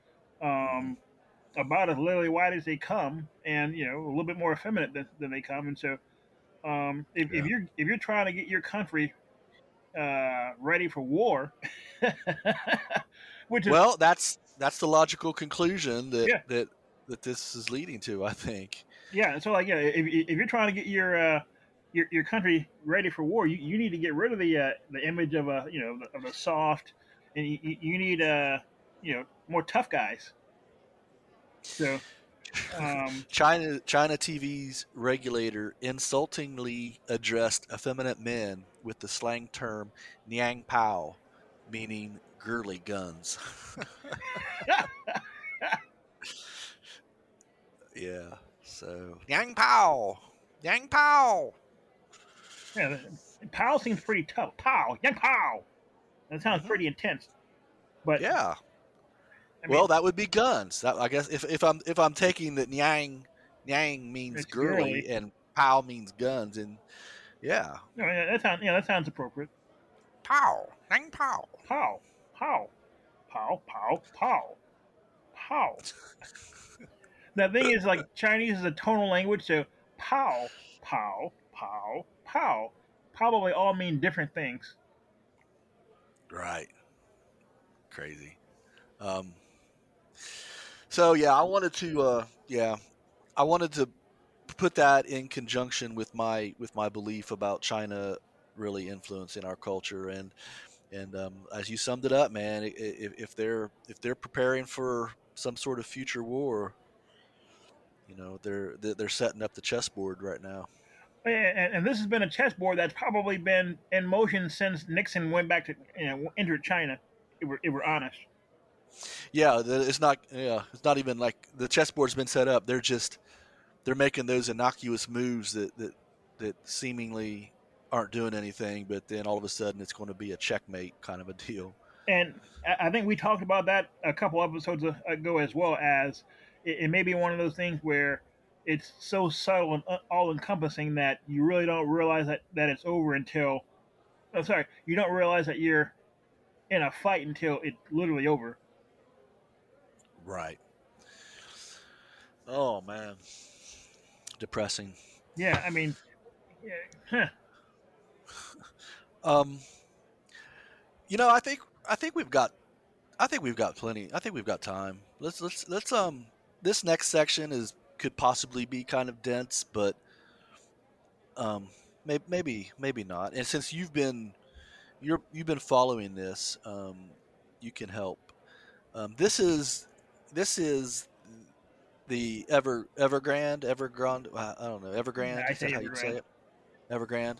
about as lily white as they come, and a little bit more effeminate than they come. And so if you're trying to get your country ready for war, which is, well, that's the logical conclusion that this is leading to, I think. Yeah, so if you're trying to get your country ready for war, you need to get rid of the image of of the soft, and you need more tough guys. So China TV's regulator insultingly addressed effeminate men with the slang term "niang pao," meaning girly guns. Yeah, so Yang Pao. Yeah, Pow seems pretty tough. Pow, Yang Pow. That sounds pretty intense. But yeah, well, that would be guns. That, I guess if I'm taking that Yang means girly and Pow means guns, and yeah. No, that sounds appropriate. Pow, Yang Pow, Pow, Pow, Pow, Pow, Pow, Pow. The thing is, like, Chinese is a tonal language, so pow, pow, pow, pow probably all mean different things. Right. Crazy. So yeah, I wanted to put that in conjunction with my belief about China really influencing our culture, and as you summed it up, man, if they're preparing for some sort of future war, they're setting up the chessboard right now. And this has been a chessboard that's probably been in motion since Nixon went back to entered China. If we're honest. Yeah, it's not even like the chessboard's been set up. They're making those innocuous moves that seemingly aren't doing anything, but then all of a sudden it's going to be a checkmate kind of a deal. And I think we talked about that a couple episodes ago, as well as it may be one of those things where it's so subtle and all-encompassing that you really don't realize that it's over until... Oh, sorry. You don't realize that you're in a fight until it's literally over. Right. Oh, man. Depressing. Yeah, I mean... Yeah, I think we've got plenty. I think we've got time. Let's this next section could possibly be kind of dense, but maybe not. And since you've been following this, you can help. This is the Evergrande. I don't know, Evergrande. I say how you say it? Evergrande.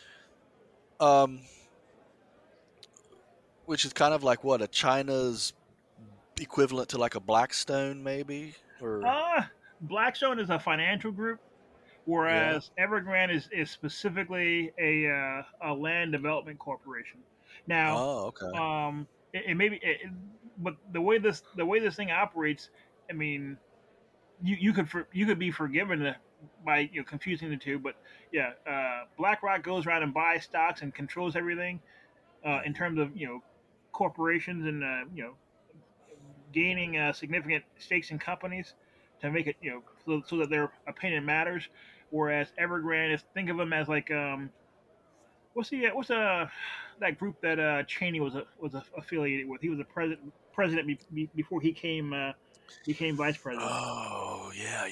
Which is kind of like what, a China's equivalent to like a Blackstone, maybe? Or Blackstone is a financial group, whereas Evergrande is specifically a land development corporation. Now, it may be, but the way this thing operates, I mean, you could be forgiven by confusing the two, but yeah, BlackRock goes around and buys stocks and controls everything in terms of corporations and gaining significant stakes in companies to make it so that their opinion matters. Whereas Evergrande is, think of them as like what's that group that Cheney was affiliated with? He was a president before he became vice president. Oh yeah.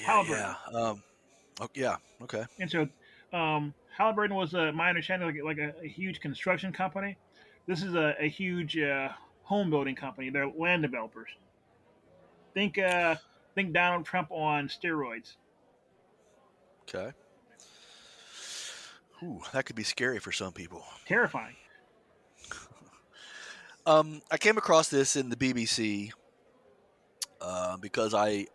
Okay. And so Halliburton was, my understanding, like a huge construction company. This is a huge home building company. They're land developers. think Donald Trump on steroids. Okay. Ooh, that could be scary for some people. Terrifying. I came across this in the BBC because I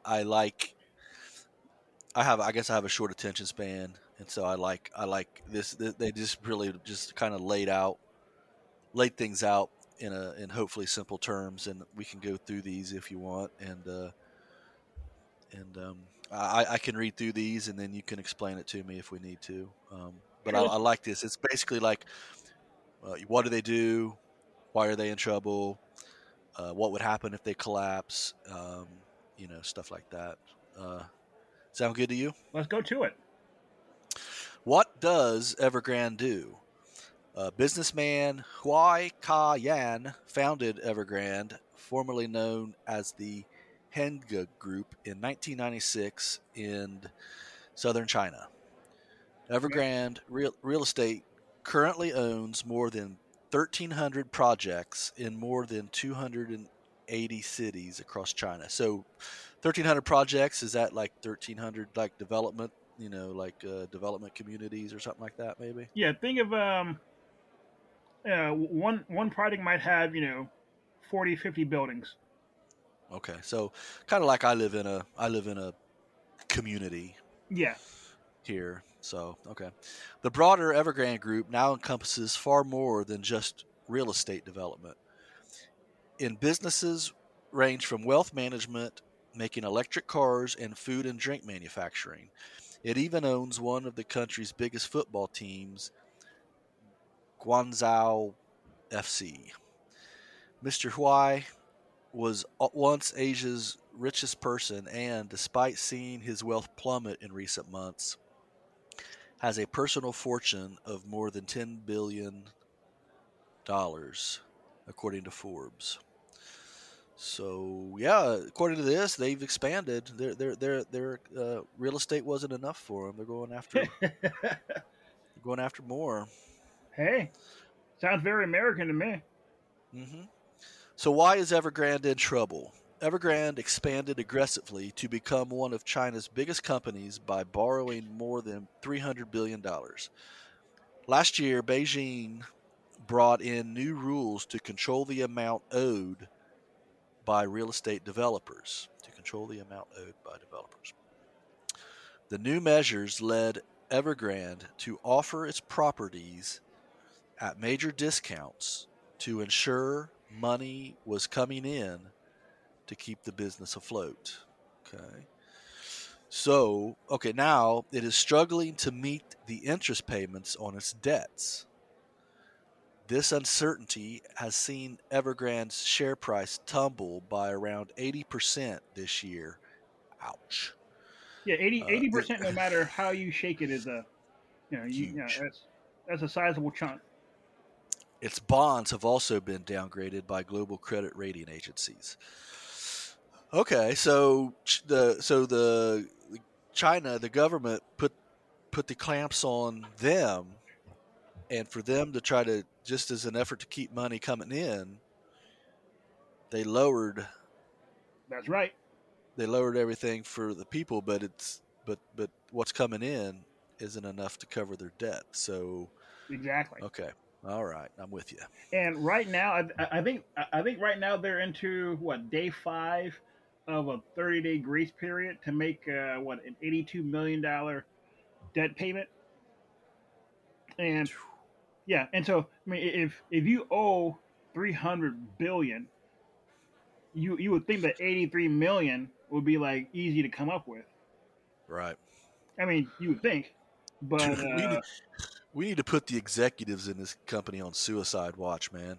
guess I have a short attention span, and so I like this. They just really just kind of laid things out in hopefully simple terms, and we can go through these if you want, and I can read through these, and then you can explain it to me if we need to. But I like this. It's basically like, what do they do? Why are they in trouble? What would happen if they collapse? Stuff like that. Sound good to you? Let's go to it. What does Evergrande do? Businessman Hui Ka-yan founded Evergrande, formerly known as the Hengge Group, in 1996 in southern China. Evergrande Real Estate currently owns more than 1,300 projects in more than 280 cities across China. So 1,300 projects, is that like 1,300 like development, development communities or something like that maybe? Yeah, think of one project might have 40, 50 buildings. Okay, so kind of like I live in a community. Yeah. Here, so okay. The broader Evergrande Group now encompasses far more than just real estate development. In businesses range from wealth management, making electric cars, and food and drink manufacturing. It even owns one of the country's biggest football teams, Guangzhou FC. Mr. Hui was once Asia's richest person and, despite seeing his wealth plummet in recent months, has a personal fortune of more than $10 billion, according to Forbes. So, yeah, according to this, they've expanded. Their real estate wasn't enough for them. They're going after more. Hey, sounds very American to me. Mm-hmm. So why is Evergrande in trouble? Evergrande expanded aggressively to become one of China's biggest companies by borrowing more than $300 billion. Last year, Beijing brought in new rules to control the amount owed by real estate developers. The new measures led Evergrande to offer its properties at major discounts to ensure money was coming in to keep the business afloat. Okay. So, now it is struggling to meet the interest payments on its debts. This uncertainty has seen Evergrande's share price tumble by around 80% this year. Ouch. Yeah, 80% no matter how you shake it is that's a sizable chunk. Its bonds have also been downgraded by global credit rating agencies. Okay, so the China, the government put the clamps on them, and for them to try to, just as an effort to keep money coming in, they lowered. That's right. They lowered everything for the people, but what's coming in isn't enough to cover their debt. So exactly. Okay. All right, I'm with you. And right now, I think right now they're into day 5 of a 30-day grace period to make an $82 million debt payment. And yeah, and so I mean, if you owe $300 billion, you would think that $83 million would be like easy to come up with. Right. I mean, you would think, but we need to put the executives in this company on suicide watch, man.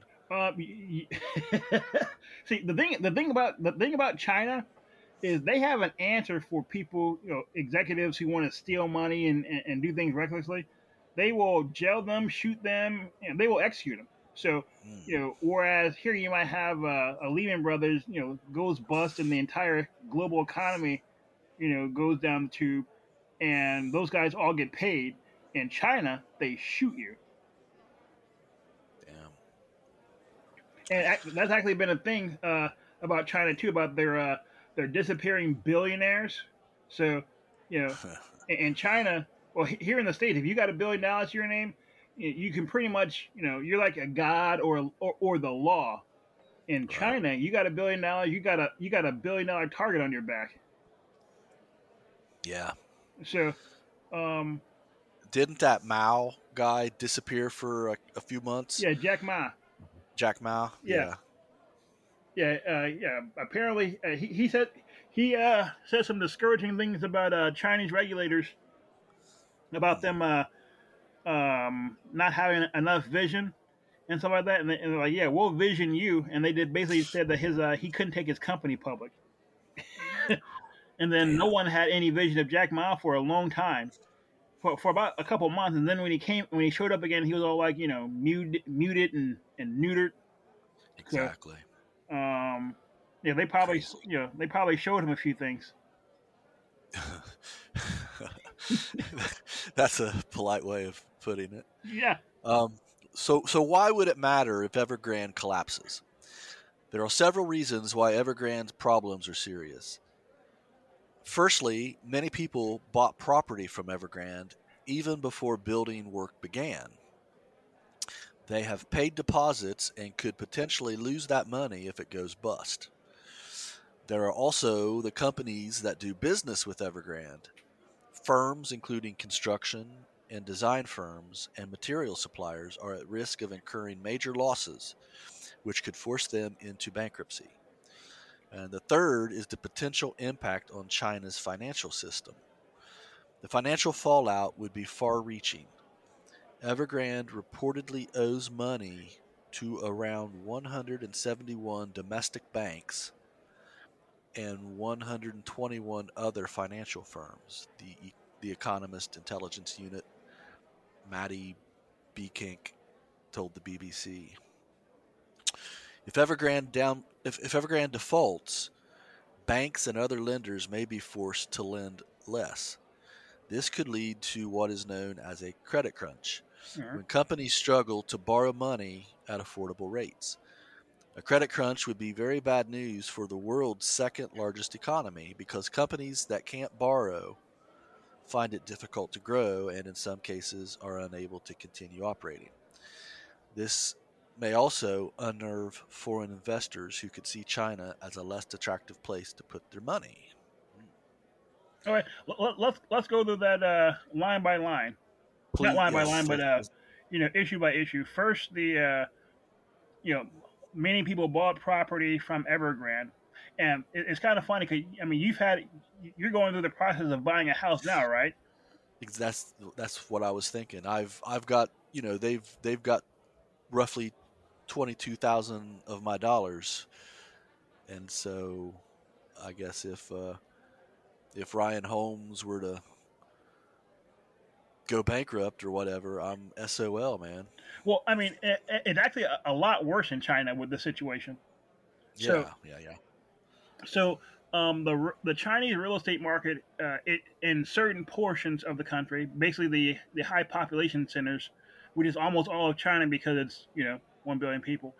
See, the thing about China is they have an answer for people, executives who want to steal money and do things recklessly. They will jail them, shoot them, and they will execute them. So, whereas here you might have a Lehman Brothers, goes bust and the entire global economy, goes down the tube, and those guys all get paid. In China, they shoot you. Damn. And that's actually been a thing about China too, about their they're disappearing billionaires. So, you know, in China, well, here in the States, if you got $1 billion to your name, you can pretty much, you know, you're like a god or the law. In China, you got $1 billion, you got a $1 billion target on your back. Yeah. So, didn't that Mao guy disappear for a few months? Yeah, Jack Ma. Jack Ma. Yeah. Apparently, he said some discouraging things about Chinese regulators, about them not having enough vision and stuff like that. And they're like, yeah, we'll vision you. And they did basically said that he couldn't take his company public. And then no one had any vision of Jack Ma for a long time, for about a couple months. And then when he showed up again, he was all like, you know, muted and neutered. Exactly. So, yeah, they probably showed him a few things. That's a polite way of putting it. Yeah. So why would it matter if Evergrande collapses? There are several reasons why Evergrande's problems are serious. Firstly, many people bought property from Evergrande even before building work began. They have paid deposits and could potentially lose that money if it goes bust. There are also the companies that do business with Evergrande. Firms including construction and design firms and material suppliers are at risk of incurring major losses, which could force them into bankruptcy. And the third is the potential impact on China's financial system. The financial fallout would be far-reaching. Evergrande reportedly owes money to around 171 domestic banks and 121 other financial firms, the Economist Intelligence Unit, Maddie Beekink, told the BBC. If Evergrande defaults, banks and other lenders may be forced to lend less. This could lead to what is known as a credit crunch, when companies struggle to borrow money at affordable rates. A credit crunch would be very bad news for the world's second largest economy, because companies that can't borrow find it difficult to grow and in some cases are unable to continue operating. This may also unnerve foreign investors who could see China as a less attractive place to put their money. All right, let's go through that line by line. Please, not line by yes, line, but issue by issue. First, many people bought property from Evergrande, and it's kind of funny because you're going through the process of buying a house now, right? That's what I was thinking. I've got, they've got roughly $22,000 of my dollars, and so I guess if Ryan Holmes were to go bankrupt or whatever, I'm SOL, man. Well, I mean, it's actually a lot worse in China with the situation. Yeah. So, the Chinese real estate market, in certain portions of the country, basically the high population centers, which is almost all of China because it's 1 billion people.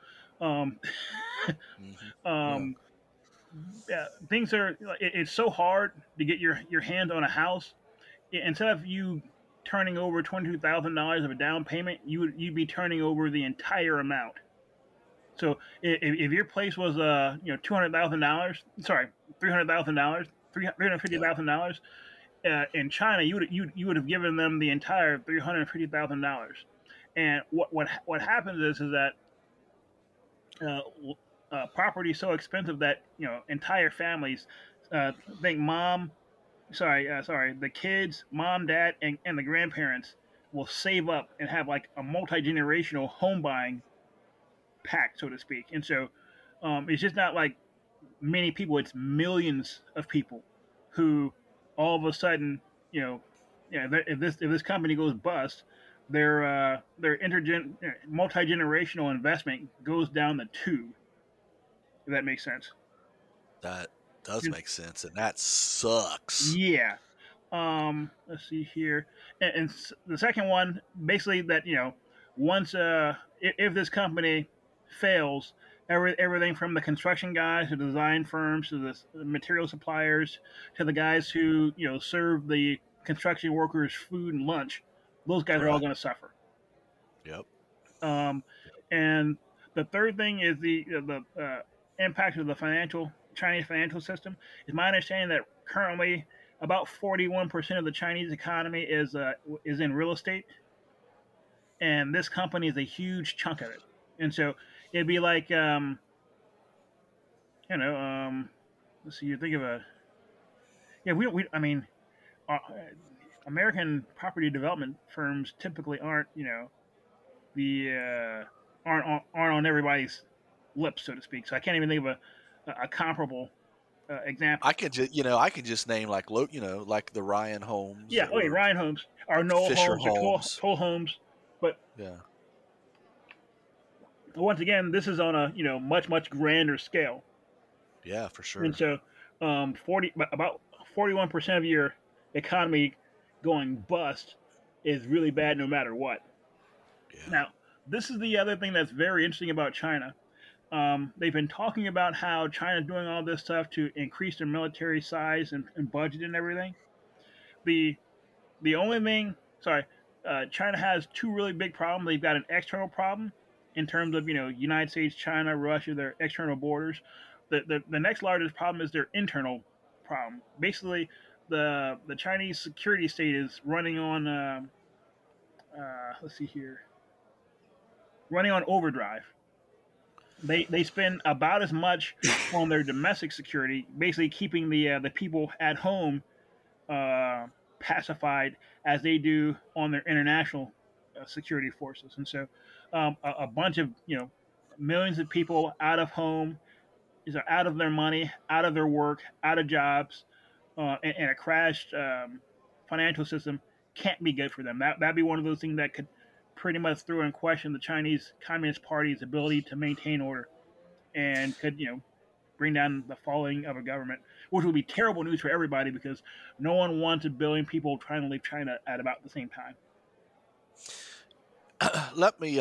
Things are. It's so hard to get your hands on a house. Instead of you turning over $22,000 of a down payment, you'd be turning over the entire amount. So if your place was $200,000, sorry, $300,000, $350,000, in China you would have given them the entire $350,000. And what happens is that property is so expensive that entire families, think the kids, mom, dad, and the grandparents will save up and have like a multi-generational home buying pact, so to speak. And so it's just not like many people, it's millions of people who all of a sudden, if this company goes bust, their multi-generational investment goes down the tube. If that makes sense. That does make sense, and that sucks. Yeah. Let's see here, and the second one, basically that once if this company fails, everything from the construction guys to design firms to the material suppliers to the guys who serve the construction workers food and lunch. Those guys are all Right. going to suffer. Yep. And the third thing is the impact of the Chinese financial system. It's my understanding that currently about 41% of the Chinese economy is in real estate, and this company is a huge chunk of it. And so it'd be like, let's see, you think of I mean, American property development firms typically aren't, aren't on everybody's lips, so to speak. So I can't even think of a comparable example. I can just name like like the Ryan Homes. Yeah, or Ryan Homes, or Noel Fisher Homes, or Homes. Toll Homes, but Yeah. once again, this is on a much grander scale. Yeah, for sure. And so, about 41% of your economy going bust is really bad, no matter what. Yeah. Now, this is the other thing that's very interesting about China. They've been talking about how China's doing all this stuff to increase their military size and budget and everything. The only thing, China has two really big problems. They've got an external problem in terms of United States, China, Russia, their external borders. The next largest problem is their internal problem. Basically, the Chinese security state is running on running on overdrive. They spend about as much on their domestic security, basically keeping the people at home pacified, as they do on their international security forces. And so a bunch of millions of people out of home, are out of their money, out of their work, out of jobs, and a crashed financial system can't be good for them. That'd be one of those things that could pretty much throw in question the Chinese Communist Party's ability to maintain order, and could bring down the falling of a government, which would be terrible news for everybody because no one wants a billion people trying to leave China at about the same time. Let me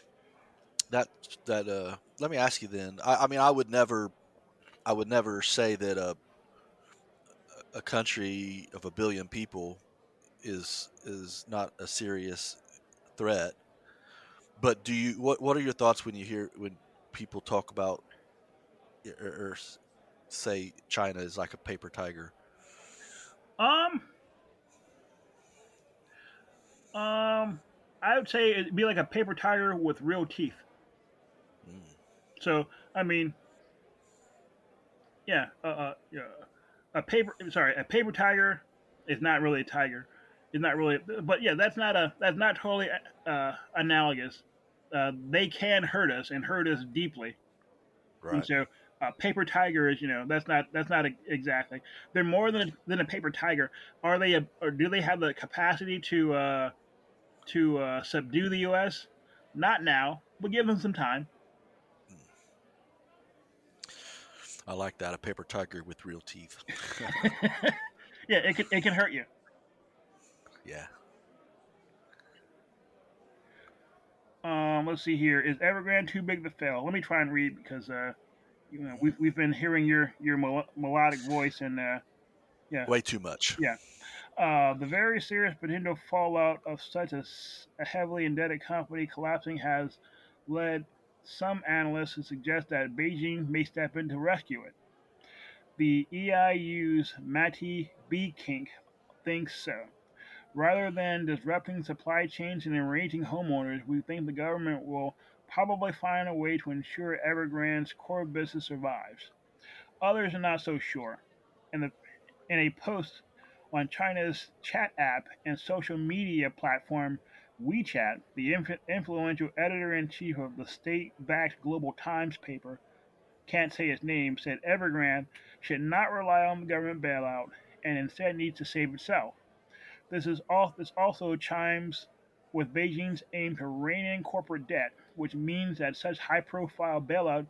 let me ask you then. I mean, I would never say that a country of 1 billion people is not a serious threat. But what are your thoughts when people talk about or say China is like a paper tiger? I would say it'd be like a paper tiger with real teeth. So, I mean, yeah, a paper tiger is not really a tiger. It's not really, but yeah, that's not totally analogous. They can hurt us and hurt us deeply. Right. And so, paper tiger is, that's not exactly. They're more than a paper tiger. Are they, or do they have the capacity to subdue the U.S.? Not now, but give them some time. I like that, a paper tiger with real teeth. Yeah, it can hurt you. Yeah. Let's see here. Is Evergrande too big to fail? Let me try and read because we've been hearing your melodic voice and yeah, way too much. Yeah. The very serious potential fallout of such a heavily indebted company collapsing has led some analysts to suggest that Beijing may step in to rescue it. The EIU's Matti Beekink thinks so. Rather than disrupting supply chains and enraging homeowners, we think the government will probably find a way to ensure Evergrande's core business survives. Others are not so sure. In a post on China's chat app and social media platform WeChat, the influential editor-in-chief of the state-backed Global Times paper, can't say his name, said Evergrande should not rely on the government bailout and instead needs to save itself. This also chimes with Beijing's aim to rein in corporate debt, which means that such a high-profile bailout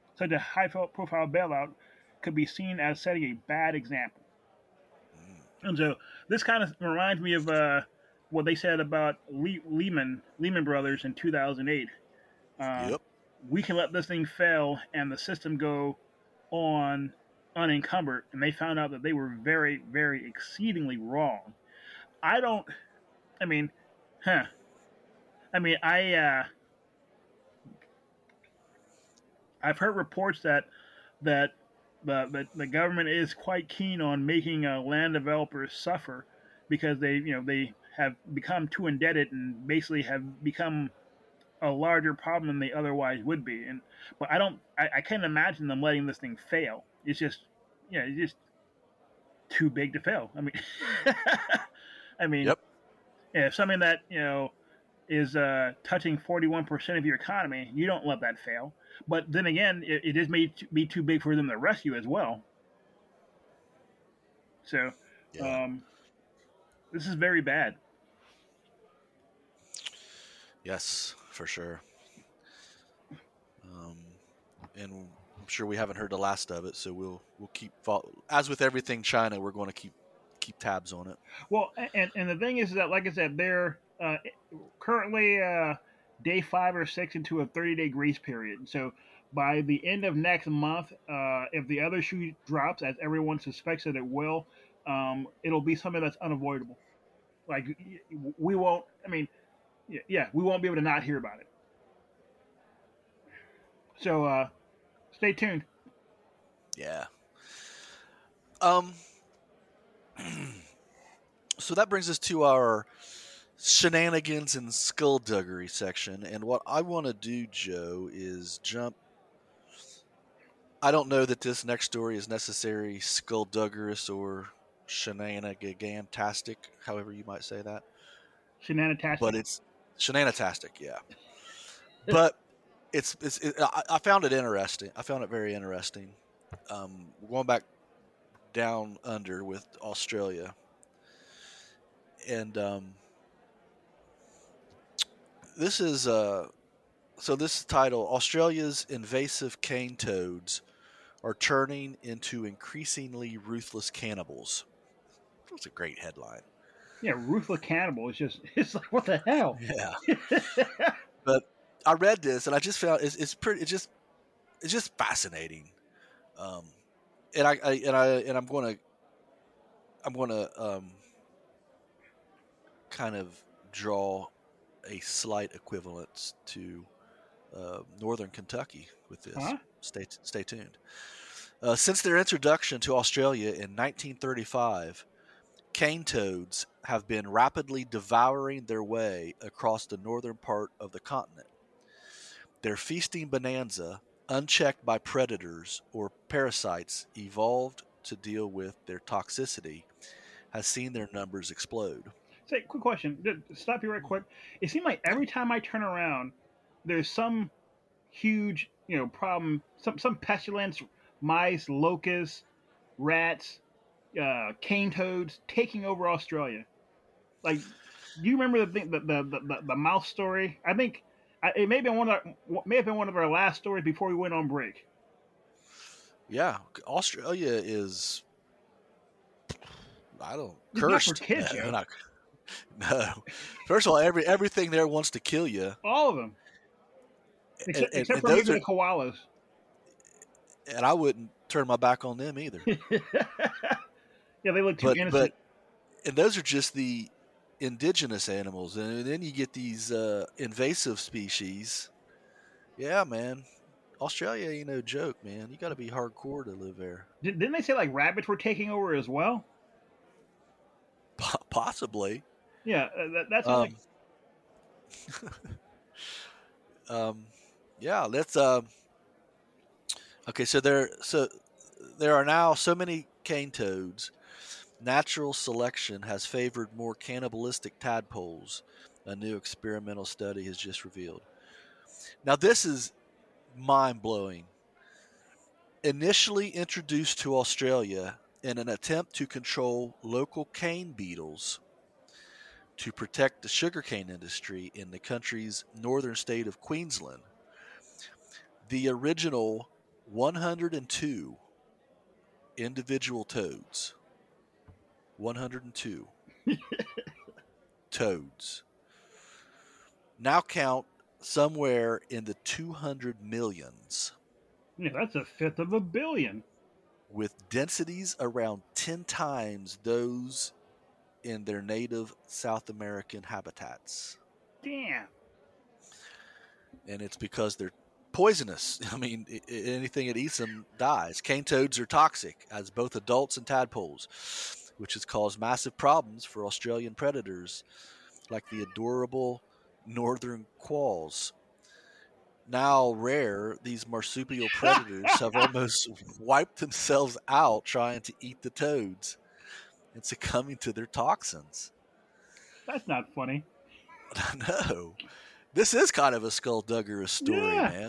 could be seen as setting a bad example. And so this kind of reminds me of what they said about Lehman Brothers in 2008. Yep. we can let this thing fail and the system go on unencumbered. And they found out that they were very, very exceedingly wrong. I don't. I mean, huh? I mean, I've heard reports that the government is quite keen on making land developers suffer because they have become too indebted and basically have become a larger problem than they otherwise would be. But I can't imagine them letting this thing fail. It's just it's just too big to fail. I mean, Yep. if something that is touching 41% of your economy, you don't let that fail. But then again, it is made to be too big for them to rescue as well. So, this is very bad. Yes, for sure. And I'm sure we haven't heard the last of it, so we'll keep as with everything China, we're going to keep tabs on it. Well, and the thing is that, like I said, they're currently day 5 or 6 into a 30-day grace period. So by the end of next month, if the other shoe drops, as everyone suspects that it will, it'll be something that's unavoidable. Like, we won't. I mean, we won't be able to not hear about it. So stay tuned. Yeah. So that brings us to our shenanigans and skullduggery section. And what I want to do, Joe, is jump. I don't know that this next story is necessary skullduggerous or shenanigantastic, however you might say that. Shenanitastic. But it's shenanitastic, yeah. But I found it interesting. I found it very interesting. We're going back down under with Australia. And this is this title: Australia's invasive cane toads are turning into increasingly ruthless cannibals. That's a great headline. Yeah, ruthless cannibal is it's like, what the hell? Yeah. But I read this and I just found it's just fascinating. And I'm going to kind of draw a slight equivalence to northern Kentucky with this. Huh? Stay tuned. Since their introduction to Australia in 1935, cane toads have been rapidly devouring their way across the northern part of the continent. Their feasting bonanza, unchecked by predators or parasites evolved to deal with their toxicity, has seen their numbers explode. Say, quick question. Stop you right quick. It seems like every time I turn around, there's some huge, problem. Some pestilence, mice, locusts, rats, cane toads taking over Australia. Like, do you remember the mouse story? I think it may have been one of our last stories before we went on break. Yeah, Australia is It's cursed. not for kids, Joe. No. First of all, everything there wants to kill you. All of them, except for maybe the koalas. And I wouldn't turn my back on them either. Yeah, they look too innocent. And those are just the indigenous animals, and then you get these invasive species. Yeah, man, Australia ain't no joke, man. You got to be hardcore to live there. Didn't they say like rabbits were taking over as well? Possibly. Yeah, that's like. Yeah, let's. Okay, so there are now so many cane toads. Natural selection has favored more cannibalistic tadpoles, a new experimental study has just revealed. Now, this is mind-blowing. Initially introduced to Australia in an attempt to control local cane beetles to protect the sugarcane industry in the country's northern state of Queensland, the original 102 individual toads, 102 toads, now count somewhere in the 200 millions, Yeah, that's 1/5 of a billion. with densities around 10 times those in their native South American habitats. Damn. And it's because they're poisonous. I mean, anything that eats them dies. Cane toads are toxic as both adults and tadpoles, which has caused massive problems for Australian predators like the adorable northern quolls. Now rare, these marsupial predators have almost wiped themselves out trying to eat the toads and succumbing to their toxins. That's not funny. No. This is kind of a skullduggerous story, Yeah.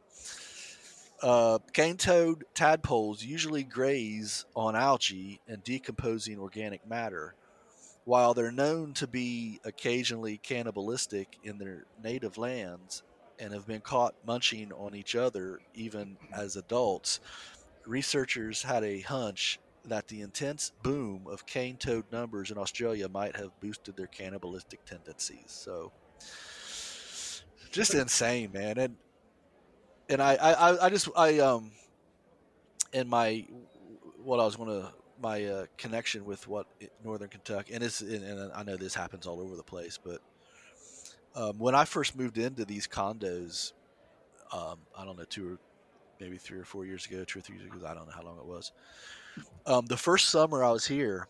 man. Cane toad tadpoles usually graze on algae and decomposing organic matter. While they're known to be occasionally cannibalistic in their native lands and have been caught munching on each other even as adults, researchers had a hunch that the intense boom of cane toad numbers in Australia might have boosted their cannibalistic tendencies. So, just insane, man. And I just in my what I was going to my connection with what Northern Kentucky, and I know this happens all over the place, but when I first moved into these condos, I don't know, maybe 3 or 4 years ago, 2 or 3 years ago, I don't know how long it was. The first summer I was here,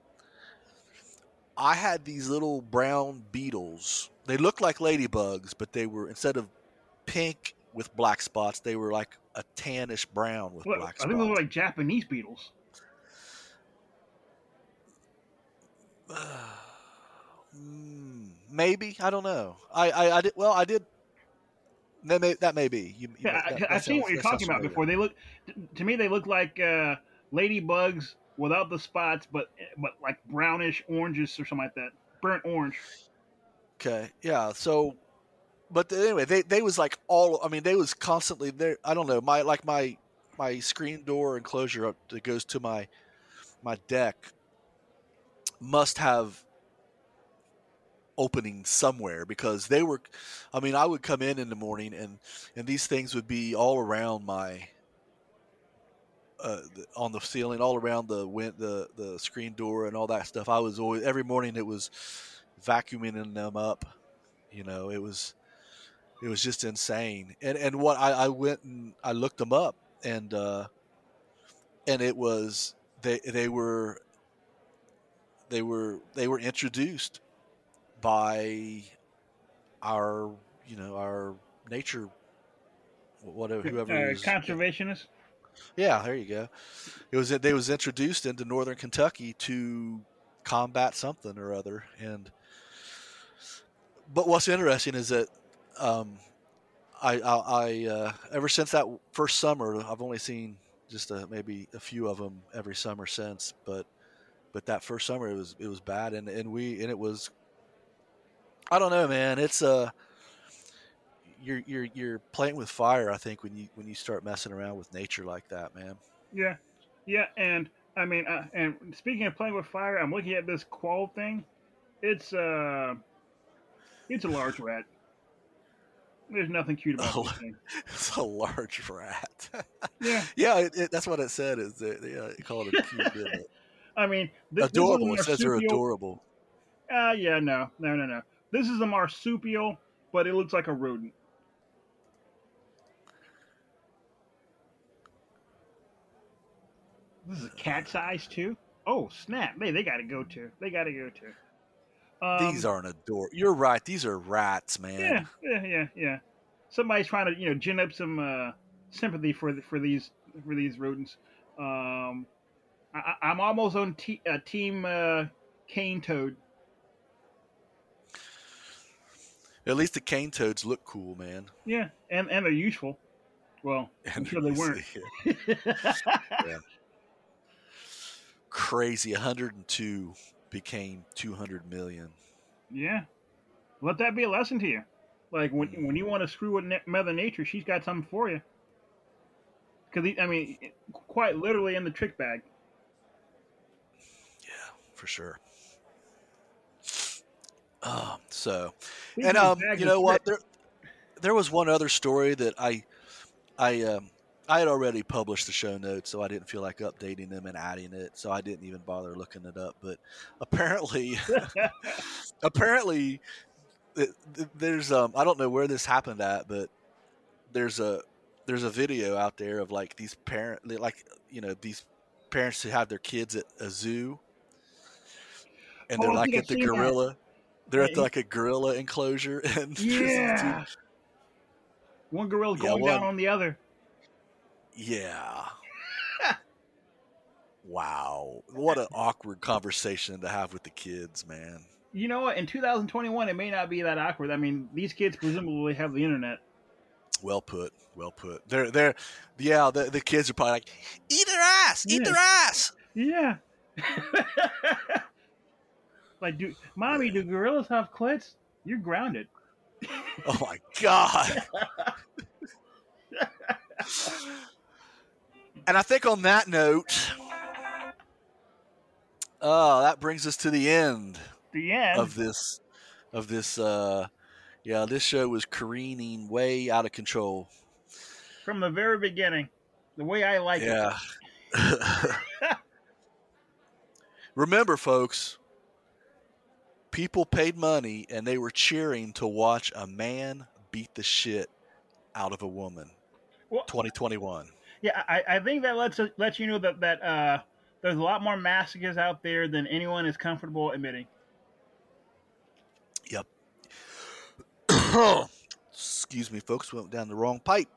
I had these little brown beetles. They looked like ladybugs, but they were, instead of pink with black spots, they were like a tannish brown with black spots. I think they look like Japanese beetles. Maybe, I don't know. I did. Well, I did. That may be. I've seen what you're talking about before. They look, to me, they look like ladybugs without the spots, but like brownish oranges or something like that, burnt orange. Okay, yeah. So, but anyway, they was like all. I mean, they was constantly there. I don't know. My screen door enclosure that goes to my deck must have opening somewhere, because they were, I mean, I would come in the morning and these things would be all around my on the ceiling, all around the screen door and all that stuff. I was always, every morning it was vacuuming them up, you know. It was just insane. And what I went and I looked them up, and it was they were introduced by our nature, whoever is conservationists. Yeah, there you go. They was introduced into Northern Kentucky to combat something or other. But what's interesting is that I ever since that first summer, I've only seen just maybe a few of them every summer since. But that first summer it was bad, and it was, I don't know, man. It's you're playing with fire, I think, when you start messing around with nature like that, man. Yeah, and I mean, and speaking of playing with fire, I'm looking at this quoll thing. It's a large rat. There's nothing cute about this thing. It's a large rat. Yeah, that's what it said. Is they call it a cute, didn't it? I mean, adorable. It says they're adorable. Yeah, no. This is a marsupial, but it looks like a rodent. This is a cat size too. Oh snap! They got to go to. These aren't adorable. You're right. These are rats, man. Yeah. Somebody's trying to gin up some sympathy for these rodents. I'm almost on team cane toad. At least the cane toads look cool, man. Yeah, and they're useful. Well, I'm sure they weren't. Yeah. Crazy. 102 became 200 million. Yeah. Let that be a lesson to you. Like, when you want to screw with Mother Nature, she's got something for you. Because, I mean, quite literally in the trick bag. Yeah, for sure. So, Speaking and of bags you know of what? tricks, there was one other story that I had already published the show notes, so I didn't feel like updating them and adding it, so I didn't even bother looking it up. But apparently, there's I don't know where this happened at, but there's a video out there of like these these parents who have their kids at a zoo, and they're like at the gorilla. They're at like a gorilla enclosure, and one gorilla going down on the other. Yeah. Wow. What an awkward conversation to have with the kids, man. You know what? In 2021, it may not be that awkward. I mean, these kids presumably have the internet. Well put. Well put. The kids are probably like, eat their ass! Eat their ass! Yeah. Like, do gorillas have clits? You're grounded. Oh my God. And I think on that note, that brings us to the end. The end of this. This show was careening way out of control from the very beginning. The way I like it. Yeah. Remember, folks, people paid money and they were cheering to watch a man beat the shit out of a woman. 2021. Yeah, I think that lets you know that there's a lot more masochists out there than anyone is comfortable admitting. Yep. Excuse me, folks. Went down the wrong pipe.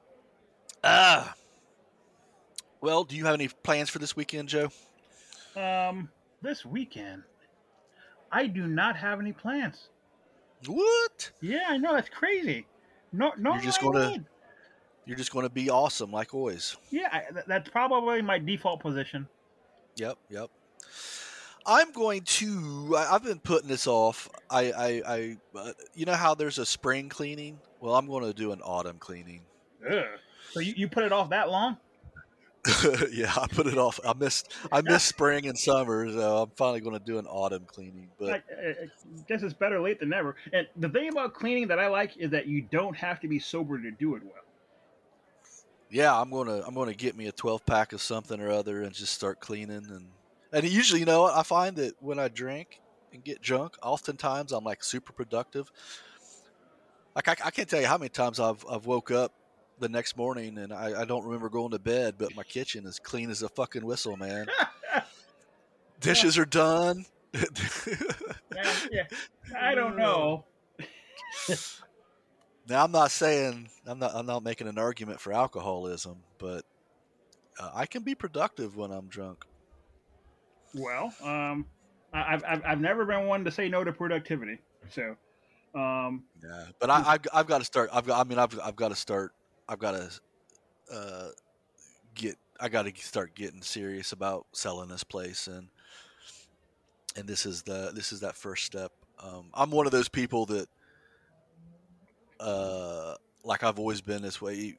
Well, do you have any plans for this weekend, Joe? This weekend, I do not have any plans. What? Yeah, I know. That's crazy. No, You're just gonna be awesome, like always. Yeah, that's probably my default position. Yep. I'm going to. I've been putting this off. I you know how there's a spring cleaning? Well, I'm going to do an autumn cleaning. Ugh. So you put it off that long? Yeah, I put it off. I missed spring and summer, so I'm finally going to do an autumn cleaning. But I guess it's better late than never. And the thing about cleaning that I like is that you don't have to be sober to do it well. Yeah, I'm gonna get me a 12-pack of something or other and just start cleaning. And usually, you know, I find that when I drink and get drunk, oftentimes I'm like super productive. Like I can't tell you how many times I've woke up the next morning and I don't remember going to bed, but my kitchen is clean as a fucking whistle, man. Dishes are done. Yeah, I don't know. Now I'm not saying I'm not making an argument for alcoholism, but I can be productive when I'm drunk. Well, I've never been one to say no to productivity. So, yeah, but I've got to start. I've got to start. I got to start getting serious about selling this place, and this is that first step. I'm one of those people that, like I've always been this way.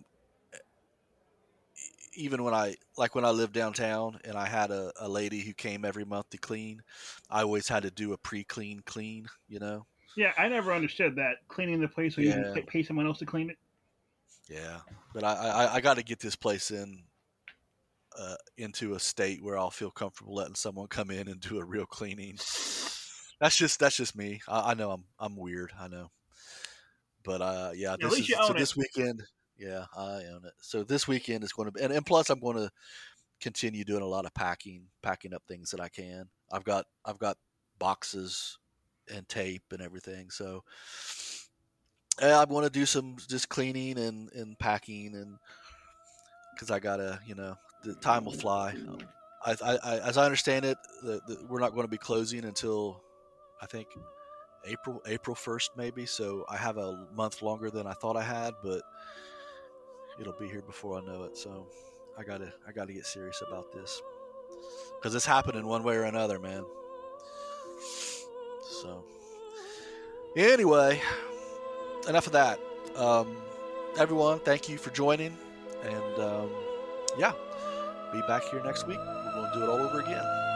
Even when I lived downtown and I had a lady who came every month to clean, I always had to do a pre-clean clean, you know? Yeah, I never understood that, cleaning the place so you can pay someone else to clean it. Yeah, but I got to get this place into a state where I'll feel comfortable letting someone come in and do a real cleaning. That's just me. I know I'm weird. I know, but yeah, this weekend. Yeah, I own it. So this weekend is going to be, and plus I'm going to continue doing a lot of packing up things that I can. I've got boxes and tape and everything. So I want to do some just cleaning and packing, and because I gotta, the time will fly. As I understand it, we're not going to be closing until I think April 1st maybe. So I have a month longer than I thought I had, but it'll be here before I know it. So I gotta get serious about this because it's happening one way or another, man. So anyway, enough of that. Everyone, thank you for joining, and yeah, be back here next week. We're going to do it all over again.